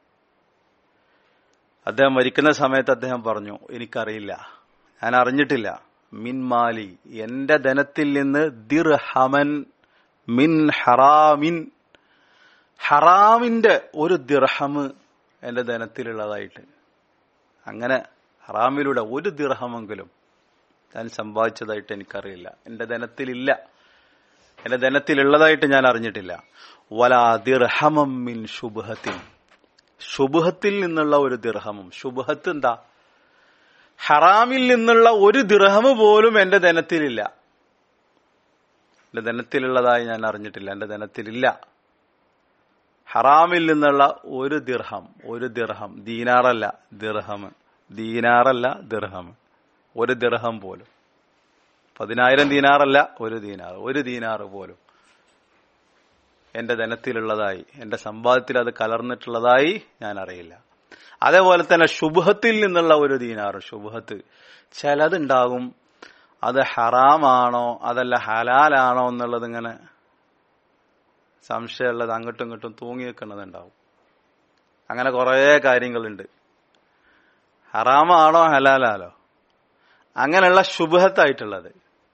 അദ്ദേഹം മരിക്കുന്ന സമയത്ത് അദ്ദേഹം പറഞ്ഞു, എനിക്കറിയില്ല, ഞാൻ അറിഞ്ഞിട്ടില്ല, മിൻ മാലി എന്റെ ധനത്തിൽ നിന്ന് ദിർഹമൻ മിൻ ഹറാമിൻ ഹറാമിന്റെ ഒരു ദിർഹമ് എന്റെ ധനത്തിലുള്ളതായിട്ട്, അങ്ങനെ ഹറാമിലൂടെ ഒരു ദിർഹമെങ്കിലും ഞാൻ സമ്പാദിച്ചതായിട്ട് എനിക്കറിയില്ല, എന്റെ ധനത്തിലില്ല, എന്റെ ധനത്തിലുള്ളതായിട്ട് ഞാൻ അറിഞ്ഞിട്ടില്ല. വലാ ദിർഹമം മിൻ ശുബ്ഹത്തിൻ, ശുബ്ഹത്തിൽ നിന്നുള്ള ഒരു ദിർഹമും. ശുബ്ഹത്ത് എന്താ? ഹറാമിൽ നിന്നുള്ള ഒരു ദിർഹമ് പോലും എന്റെ ധനത്തിലില്ല, എന്റെ ധനത്തിലുള്ളതായി ഞാൻ അറിഞ്ഞിട്ടില്ല, എന്റെ ധനത്തിലില്ല. ഹറാമിൽ നിന്നുള്ള ഒരു ദിർഹം, ഒരു ദിർഹം, ദീനാറല്ല ദിർഹം, ദീനാറല്ല ദിർഹം, ഒരു ദിർഹം പോലും, പതിനായിരം ദീനാറല്ല ഒരു ദീനാർ, ഒരു ദീനാർ പോലും എന്റെ ധനത്തിലുള്ളതായി, എന്റെ സമ്പാദ്യത്തിൽ അത് കലർന്നിട്ടുള്ളതായി ഞാൻ അറിയില്ല. അതേപോലെ തന്നെ ശുബ്ഹത്തിൽ നിന്നുള്ള ഒരു ദീനാർ, ശുബ്ഹത്ത് ചിലതുണ്ടാകും, അത് ഹറാമാണോ അതല്ല ഹലാലാണോ എന്നുള്ളത് ഇങ്ങനെ സംശയമുള്ളത്, അങ്ങോട്ടും ഇങ്ങോട്ടും തൂങ്ങി വെക്കുന്നതുണ്ടാവും. അങ്ങനെ കുറേ കാര്യങ്ങളുണ്ട്, ഹറാമാണോ ഹലാലാലോ, അങ്ങനെയുള്ള ശുബ്ഹത്തായിട്ടുള്ളത്.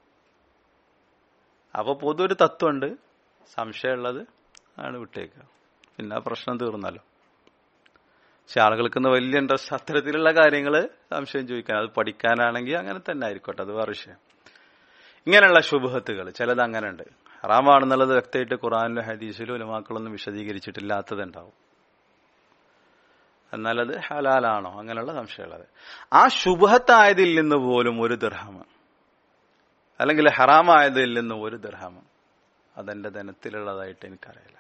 അപ്പൊ പൊതുവൊരു തത്വമുണ്ട്, സംശയമുള്ളത് ആണ് വിട്ടേക്കുക, പിന്നെ പ്രശ്നം തീർന്നല്ലോ. പക്ഷെ ആളുകൾക്ക് വലിയ ഇൻട്രസ്റ്റ് അത്തരത്തിലുള്ള കാര്യങ്ങൾ സംശയം ചോദിക്കാൻ, അത് പഠിക്കാനാണെങ്കിൽ അങ്ങനെ തന്നെ ആയിക്കോട്ടെ, അത് വേറെ വിഷയം. ഇങ്ങനെയുള്ള ശുബ്ഹത്തുകൾ ചിലത് അങ്ങനെ ഉണ്ട്. ഹറാമാണെന്നുള്ളത് വ്യക്തമായിട്ട് ഖുർആനിലും ഹദീസിലും ഉലമാക്കളൊന്നും വിശദീകരിച്ചിട്ടില്ലാത്തതുണ്ടാവും, എന്നാൽ അത് ഹലാലാണോ അങ്ങനെയുള്ള സംശയമുള്ളത്. ആ ശുബ്ഹത്തായതിൽ നിന്ന് പോലും ഒരു ദിർഹം, അല്ലെങ്കിൽ ഹറാമായതിൽ നിന്ന് ഒരു ദിർഹം അതെന്റെ ധനത്തിലുള്ളതായിട്ട് എനിക്കറിയില്ല.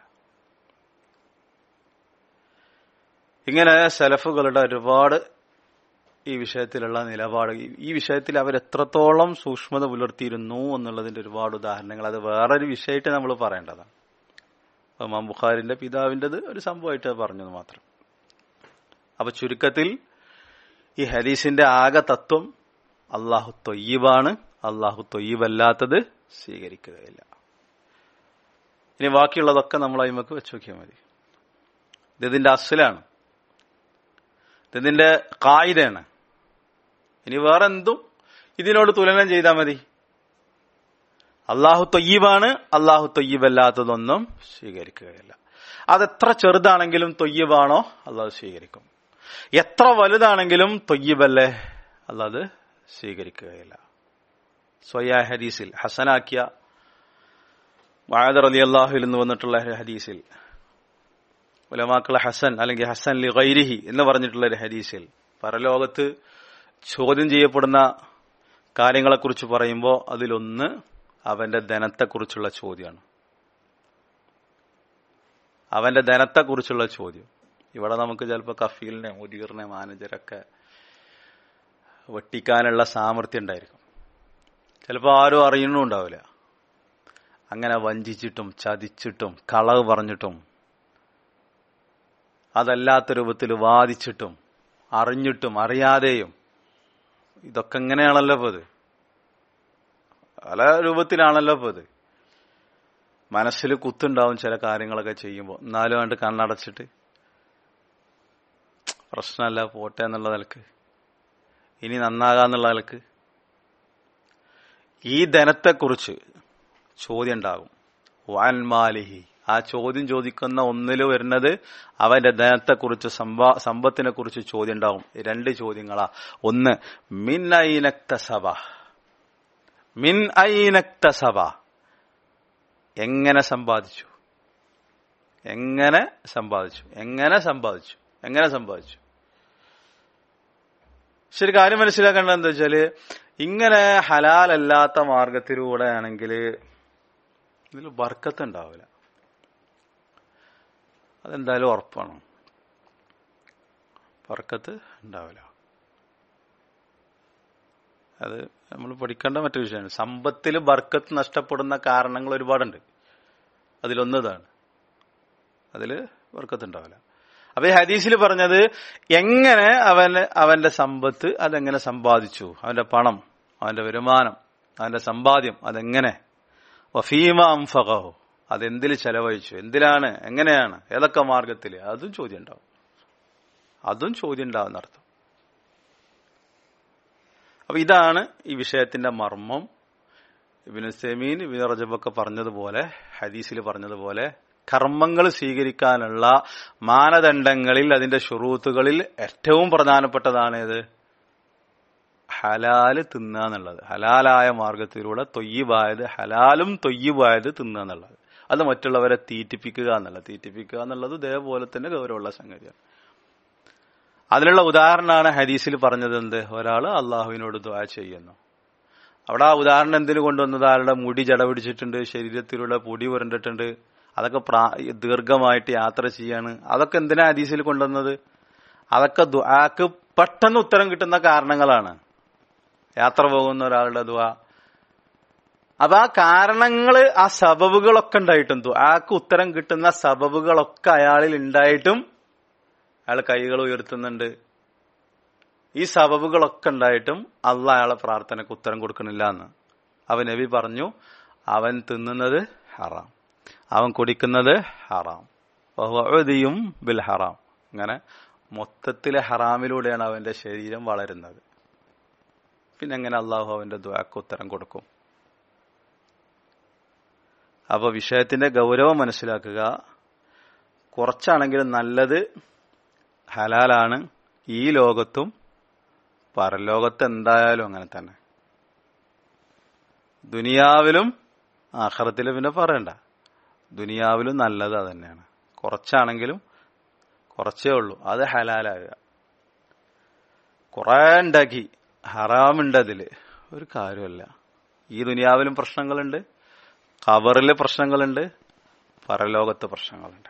ഇങ്ങനെ സലഫുകളുടെ ഒരുപാട് ഈ വിഷയത്തിലുള്ള നിലപാട്, ഈ വിഷയത്തിൽ അവരെത്രത്തോളം സൂക്ഷ്മത പുലർത്തിയിരുന്നു എന്നുള്ളതിന്റെ ഒരുപാട് ഉദാഹരണങ്ങൾ, അത് വേറൊരു വിഷയമായിട്ട് നമ്മൾ പറയേണ്ടതാണ്. ഇമാം ബുഖാരിന്റെ പിതാവിൻ്റെത് ഒരു സംഭവമായിട്ട് പറഞ്ഞത് മാത്രം. അപ്പൊ ചുരുക്കത്തിൽ ഈ ഹദീസിന്റെ ആകെ തത്വം അള്ളാഹു ത്വയ്യിബാണ്, അള്ളാഹു ത്വയ്യിബല്ലാത്തത് സ്വീകരിക്കുകയില്ല. ഇനി ബാക്കിയുള്ളതൊക്കെ നമ്മൾ അതിമക്ക് വെച്ച് നോക്കിയാൽ മതി. ഇതിന്റെ അസ്ലാണ്, ഇതിന്റെ ഖായിദയാണ്. ഇനി വേറെ എന്തും ഇതിനോട് തുലനം ചെയ്താൽ മതി. അള്ളാഹു ത്വയ്യിബാണ്, അള്ളാഹു ത്വയ്യിബല്ലാത്തതൊന്നും സ്വീകരിക്കുകയില്ല. അതെത്ര ചെറുതാണെങ്കിലും ത്വയ്യിബാണോ അള്ളാഹു സ്വീകരിക്കും, എത്ര വലുതാണെങ്കിലും ത്വയ്യിബല്ലേ അല്ലാതെ സ്വീകരിക്കുകയില്ല. സ്വയ്യ ഹദീസിൽ ഹസനാക്കിയ മുആദ് റളിയല്ലാഹു എന്ന് വന്നിട്ടുള്ള ഹദീസിൽ, ഉലമാക്കളെ ഹസൻ അല്ലെങ്കിൽ ഹസൻ ലി ഗൈരിഹി എന്ന് പറഞ്ഞിട്ടുള്ള ഒരു ഹദീസിൽ പരലോകത്ത് ചോദ്യം ചെയ്യപ്പെടുന്ന കാര്യങ്ങളെക്കുറിച്ച് പറയുമ്പോൾ അതിലൊന്ന് അവന്റെ ധനത്തെക്കുറിച്ചുള്ള ചോദ്യമാണ്. അവന്റെ ധനത്തെക്കുറിച്ചുള്ള ചോദ്യം. ഇവിടെ നമുക്ക് ചിലപ്പോൾ കഫീലിനെ മുദീറിനെ മാനേജരൊക്കെ വെട്ടിക്കാനുള്ള സാമർഥ്യം ഉണ്ടായിരിക്കും, ചിലപ്പോൾ ആരും അറിയണുണ്ടാവില്ല. അങ്ങനെ വഞ്ചിച്ചിട്ടും ചതിച്ചിട്ടും കളവ് പറഞ്ഞിട്ടും അതല്ലാത്ത രൂപത്തിൽ വാദിച്ചിട്ടും അറിഞ്ഞിട്ടും അറിയാതെയും, ഇതൊക്കെ എങ്ങനെയാണല്ലോ ഇപ്പത്, പല രൂപത്തിലാണല്ലോ ഇപ്പത്. മനസ്സിൽ കുത്തുണ്ടാവും ചില കാര്യങ്ങളൊക്കെ ചെയ്യുമ്പോൾ, എന്നാലും കണ്ട് കണ്ണടച്ചിട്ട് പ്രശ്നമല്ല പോട്ടെ എന്നുള്ള നിലക്ക്, ഇനി നന്നാകാന്നുള്ള നിലക്ക് ഈ ധനത്തെക്കുറിച്ച് ചോദ്യം ഉണ്ടാകും. വാൻ മാലിഹി, ആ ചോദ്യം ചോദിക്കുന്ന ഒന്നിൽ വരുന്നത് അവന്റെ ധനത്തെക്കുറിച്ച്, സമ്പത്തിനെ കുറിച്ച് ചോദ്യം ഉണ്ടാവും. രണ്ട് ചോദ്യങ്ങളാ. ഒന്ന് മിൻ ഐനക്തസബ, മിൻ ഐനക്തസബ, എങ്ങനെ സമ്പാദിച്ചു, എങ്ങനെ സമ്പാദിച്ചു എങ്ങനെ സമ്പാദിച്ചു എങ്ങനെ സമ്പാദിച്ചു ശരി. കാര്യം മനസ്സിലാക്കേണ്ടത് എന്താ വെച്ചാല്, ഇങ്ങനെ ഹലാലല്ലാത്ത മാർഗത്തിലൂടെ ആണെങ്കിൽ ഇതിൽ ബർക്കത്ത് ഉണ്ടാവില്ല. അതെന്തായാലും ഉറപ്പാണ്, ബർക്കത്ത് ഉണ്ടാവില്ല. അത് നമ്മൾ പഠിക്കേണ്ട മറ്റൊരു വിഷയമാണ്. സമ്പത്തിൽ ബർക്കത്ത് നഷ്ടപ്പെടുന്ന കാരണങ്ങൾ ഒരുപാടുണ്ട്. അതിലൊന്നതാണ്, അതില് ബർക്കത്ത് ഉണ്ടാവില്ല. അപ്പൊ ഈ ഹദീസിൽ പറഞ്ഞത് എങ്ങനെ അവന് അവന്റെ സമ്പത്ത് അതെങ്ങനെ സമ്പാദിച്ചു, അവന്റെ പണം, അവന്റെ വരുമാനം, അവന്റെ സമ്പാദ്യം അതെങ്ങനെ, വഫീമ അംഫഖഹു, അതെന്തിൽ ചെലവഴിച്ചു, എന്തിലാണ്, എങ്ങനെയാണ്, ഏതൊക്കെ മാർഗത്തില്, അതും ചോദ്യം ഉണ്ടാവും. അതും ചോദ്യം ഉണ്ടാവുന്ന അർത്ഥം. അപ്പൊ ഇതാണ് ഈ വിഷയത്തിന്റെ മർമ്മം. ഇബ്നു ഉസൈമീൻ, ഇബ്നു റജബൊക്കെ പറഞ്ഞതുപോലെ, ഹദീസിൽ പറഞ്ഞതുപോലെ കർമ്മങ്ങൾ സ്വീകരിക്കാനുള്ള മാനദണ്ഡങ്ങളിൽ, അതിന്റെ ശുറൂത്തുകളിൽ ഏറ്റവും പ്രധാനപ്പെട്ടതാണ് ഇത് ഹലാല് തിന്നുക എന്നുള്ളത്. ഹലാലായ മാർഗത്തിലൂടെ തൊയ്യിബായത്, ഹലാലും തൊയ്യിബായത് തിന്നുക എന്നുള്ളത്. അത് മറ്റുള്ളവരെ തീറ്റിപ്പിക്കുക എന്നുള്ളത്. തീറ്റിപ്പിക്കുക എന്നുള്ളത് ഇതേപോലെ തന്നെ ഗൗരവമുള്ള സംഗതിയാണ്. അതിനുള്ള ഉദാഹരണമാണ് ഹദീസിൽ പറഞ്ഞത്. എന്ത്, ഒരാള് അള്ളാഹുവിനോട് ദുആ ചെയ്യുന്നു. അവിടെ ആ ഉദാഹരണം എന്തിനു കൊണ്ടുവന്നത്, ആളുടെ മുടി ജട പിടിച്ചിട്ടുണ്ട്, ശരീരത്തിലുള്ള പൊടി പുരണ്ടിട്ടുണ്ട്, അതൊക്കെ പ്രാ ദീർഘമായിട്ട് യാത്ര ചെയ്യാണ്. അതൊക്കെ എന്തിനാ ഹദീസിൽ കൊണ്ടുവന്നത്? അതൊക്കെ ദുആക്ക് പെട്ടെന്ന് ഉത്തരം കിട്ടുന്ന കാരണങ്ങളാണ്. യാത്ര പോകുന്ന ഒരാളുടെ ദുആ. അപ്പൊ ആ കാരണങ്ങള്, ആ സബബുകളൊക്കെ ഉണ്ടായിട്ടും, ദുആക്ക് ഉത്തരം കിട്ടുന്ന സബബുകളൊക്കെ അയാളിൽ ഉണ്ടായിട്ടും അയാൾ കൈകൾ ഉയർത്തുന്നുണ്ട്. ഈ സബബുകളൊക്കെ ഉണ്ടായിട്ടും അള്ളാഹ് അയാളെ പ്രാർത്ഥനക്ക് ഉത്തരം കൊടുക്കണില്ല എന്ന് അവൻ നബി പറഞ്ഞു. അവൻ തിന്നുന്നത് ഹറാം, അവൻ കുടിക്കുന്നത് ഹറാം, വഹുവദിയും ബിൽ ഹറാം. അങ്ങനെ മൊത്തത്തിലെ ഹറാമിലൂടെയാണ് അവന്റെ ശരീരം വളരുന്നത്. പിന്നെ എങ്ങനെ അള്ളാഹു അവന്റെ ദുആക്ക് ഉത്തരം കൊടുക്കും? അപ്പൊ വിഷയത്തിന്റെ ഗൗരവം മനസ്സിലാക്കുക. കുറച്ചാണെങ്കിലും നല്ലത് ഹലാലാണ്. ഈ ലോകത്തും പരലോകത്ത് എന്തായാലും അങ്ങനെ തന്നെ. ദുനിയാവിലും ആഖിറത്തിലും പിന്നെ പറയണ്ട. ദുനിയാവിലും നല്ലത് അത് തന്നെയാണ്. കുറച്ചാണെങ്കിലും കുറച്ചേ ഉള്ളൂ, അത് ഹലാലാകുക. കുറെ ഉണ്ടാക്കി ഹറാമുണ്ട്, അതില് ഒരു കാര്യമല്ല. ഈ ദുനിയാവിലും പ്രശ്നങ്ങളുണ്ട്, ഖബറില് പ്രശ്നങ്ങളുണ്ട്, പരലോകത്ത് പ്രശ്നങ്ങളുണ്ട്.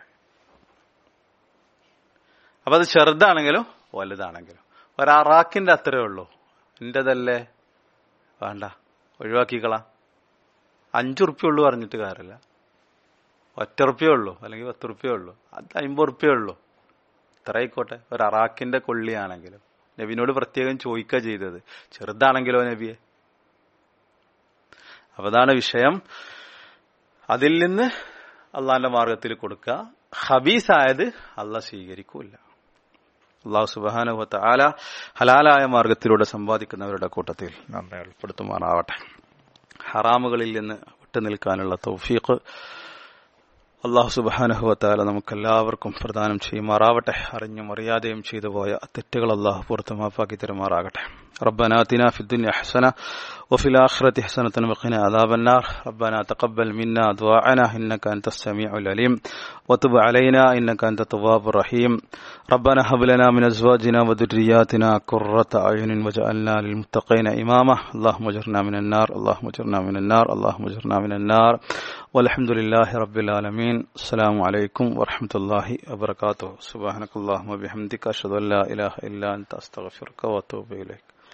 അപ്പൊ അത് ചെറുതാണെങ്കിലും വലുതാണെങ്കിലും ഒരറാക്കിന്റെ അത്രേ ഉള്ളൂ. എന്റേതല്ലേ, വേണ്ട, ഒഴിവാക്കിക്കളാം. അഞ്ചുറുപ്യ ഉള്ളൂ പറഞ്ഞിട്ട് കാര്യമില്ല. ഒറ്റ റുപ്യേ ഉള്ളൂ, അല്ലെങ്കിൽ പത്ത് റുപ്യേ ഉള്ളൂ, അത് അമ്പത് റുപ്യേ ഉള്ളൂ, ഇത്ര ആയിക്കോട്ടെ. ഒരു അറാക്കിന്റെ കൊള്ളിയാണെങ്കിലും നബിനോട് പ്രത്യേകം ചോദിക്കുക ചെയ്തത്, ചെറുതാണെങ്കിലോ നബിയെ. അപ്പൊ അതാണ് വിഷയം. അതിൽ നിന്ന് അള്ളാന്റെ മാർഗത്തിൽ കൊടുക്കുക. ഹബീസായത് അള്ളാഹ് സ്വീകരിക്കൂല. അള്ളാഹു സുബ്ഹാനഹു വ തആല ഹലാലായ മാർഗത്തിലൂടെ സമ്പാദിക്കുന്നവരുടെ കൂട്ടത്തിൽ നമ്മെ ഉൾപ്പെടുത്തുമാറാവട്ടെ. ഹറാമുകളിൽ നിന്ന് വിട്ടു നിൽക്കാനുള്ള തൗഫീഖ് അള്ളാഹു സുബ്ഹാനഹു വ തആല നമുക്കെല്ലാവർക്കും പ്രദാനം ചെയ്യുമാറാവട്ടെ. അറിഞ്ഞും അറിയാതെയും ചെയ്തു പോയ തെറ്റുകൾ അള്ളാഹു പുറത്ത് മാപ്പാക്കി തരുമാറാകട്ടെ. ربنا آتنا في الدنيا حسنة وفي الآخرة حسنة وقنا عذاب النار. ربنا تقبل منا دعاءنا إنك أنت السميع العليم وتب علينا إنك أنت التواب الرحيم. ربنا هب لنا من أزواجنا وذرياتنا قرة أعين واجعلنا للمتقين إماما. اللهم اجرنا من النار، اللهم اجرنا من النار، اللهم اجرنا من النار. والحمد لله رب العالمين. السلام عليكم ورحمة الله وبركاته. سبحانك اللهم وبحمدك أشهد أن لا إله إلا أنت أستغفرك وأتوب إليك.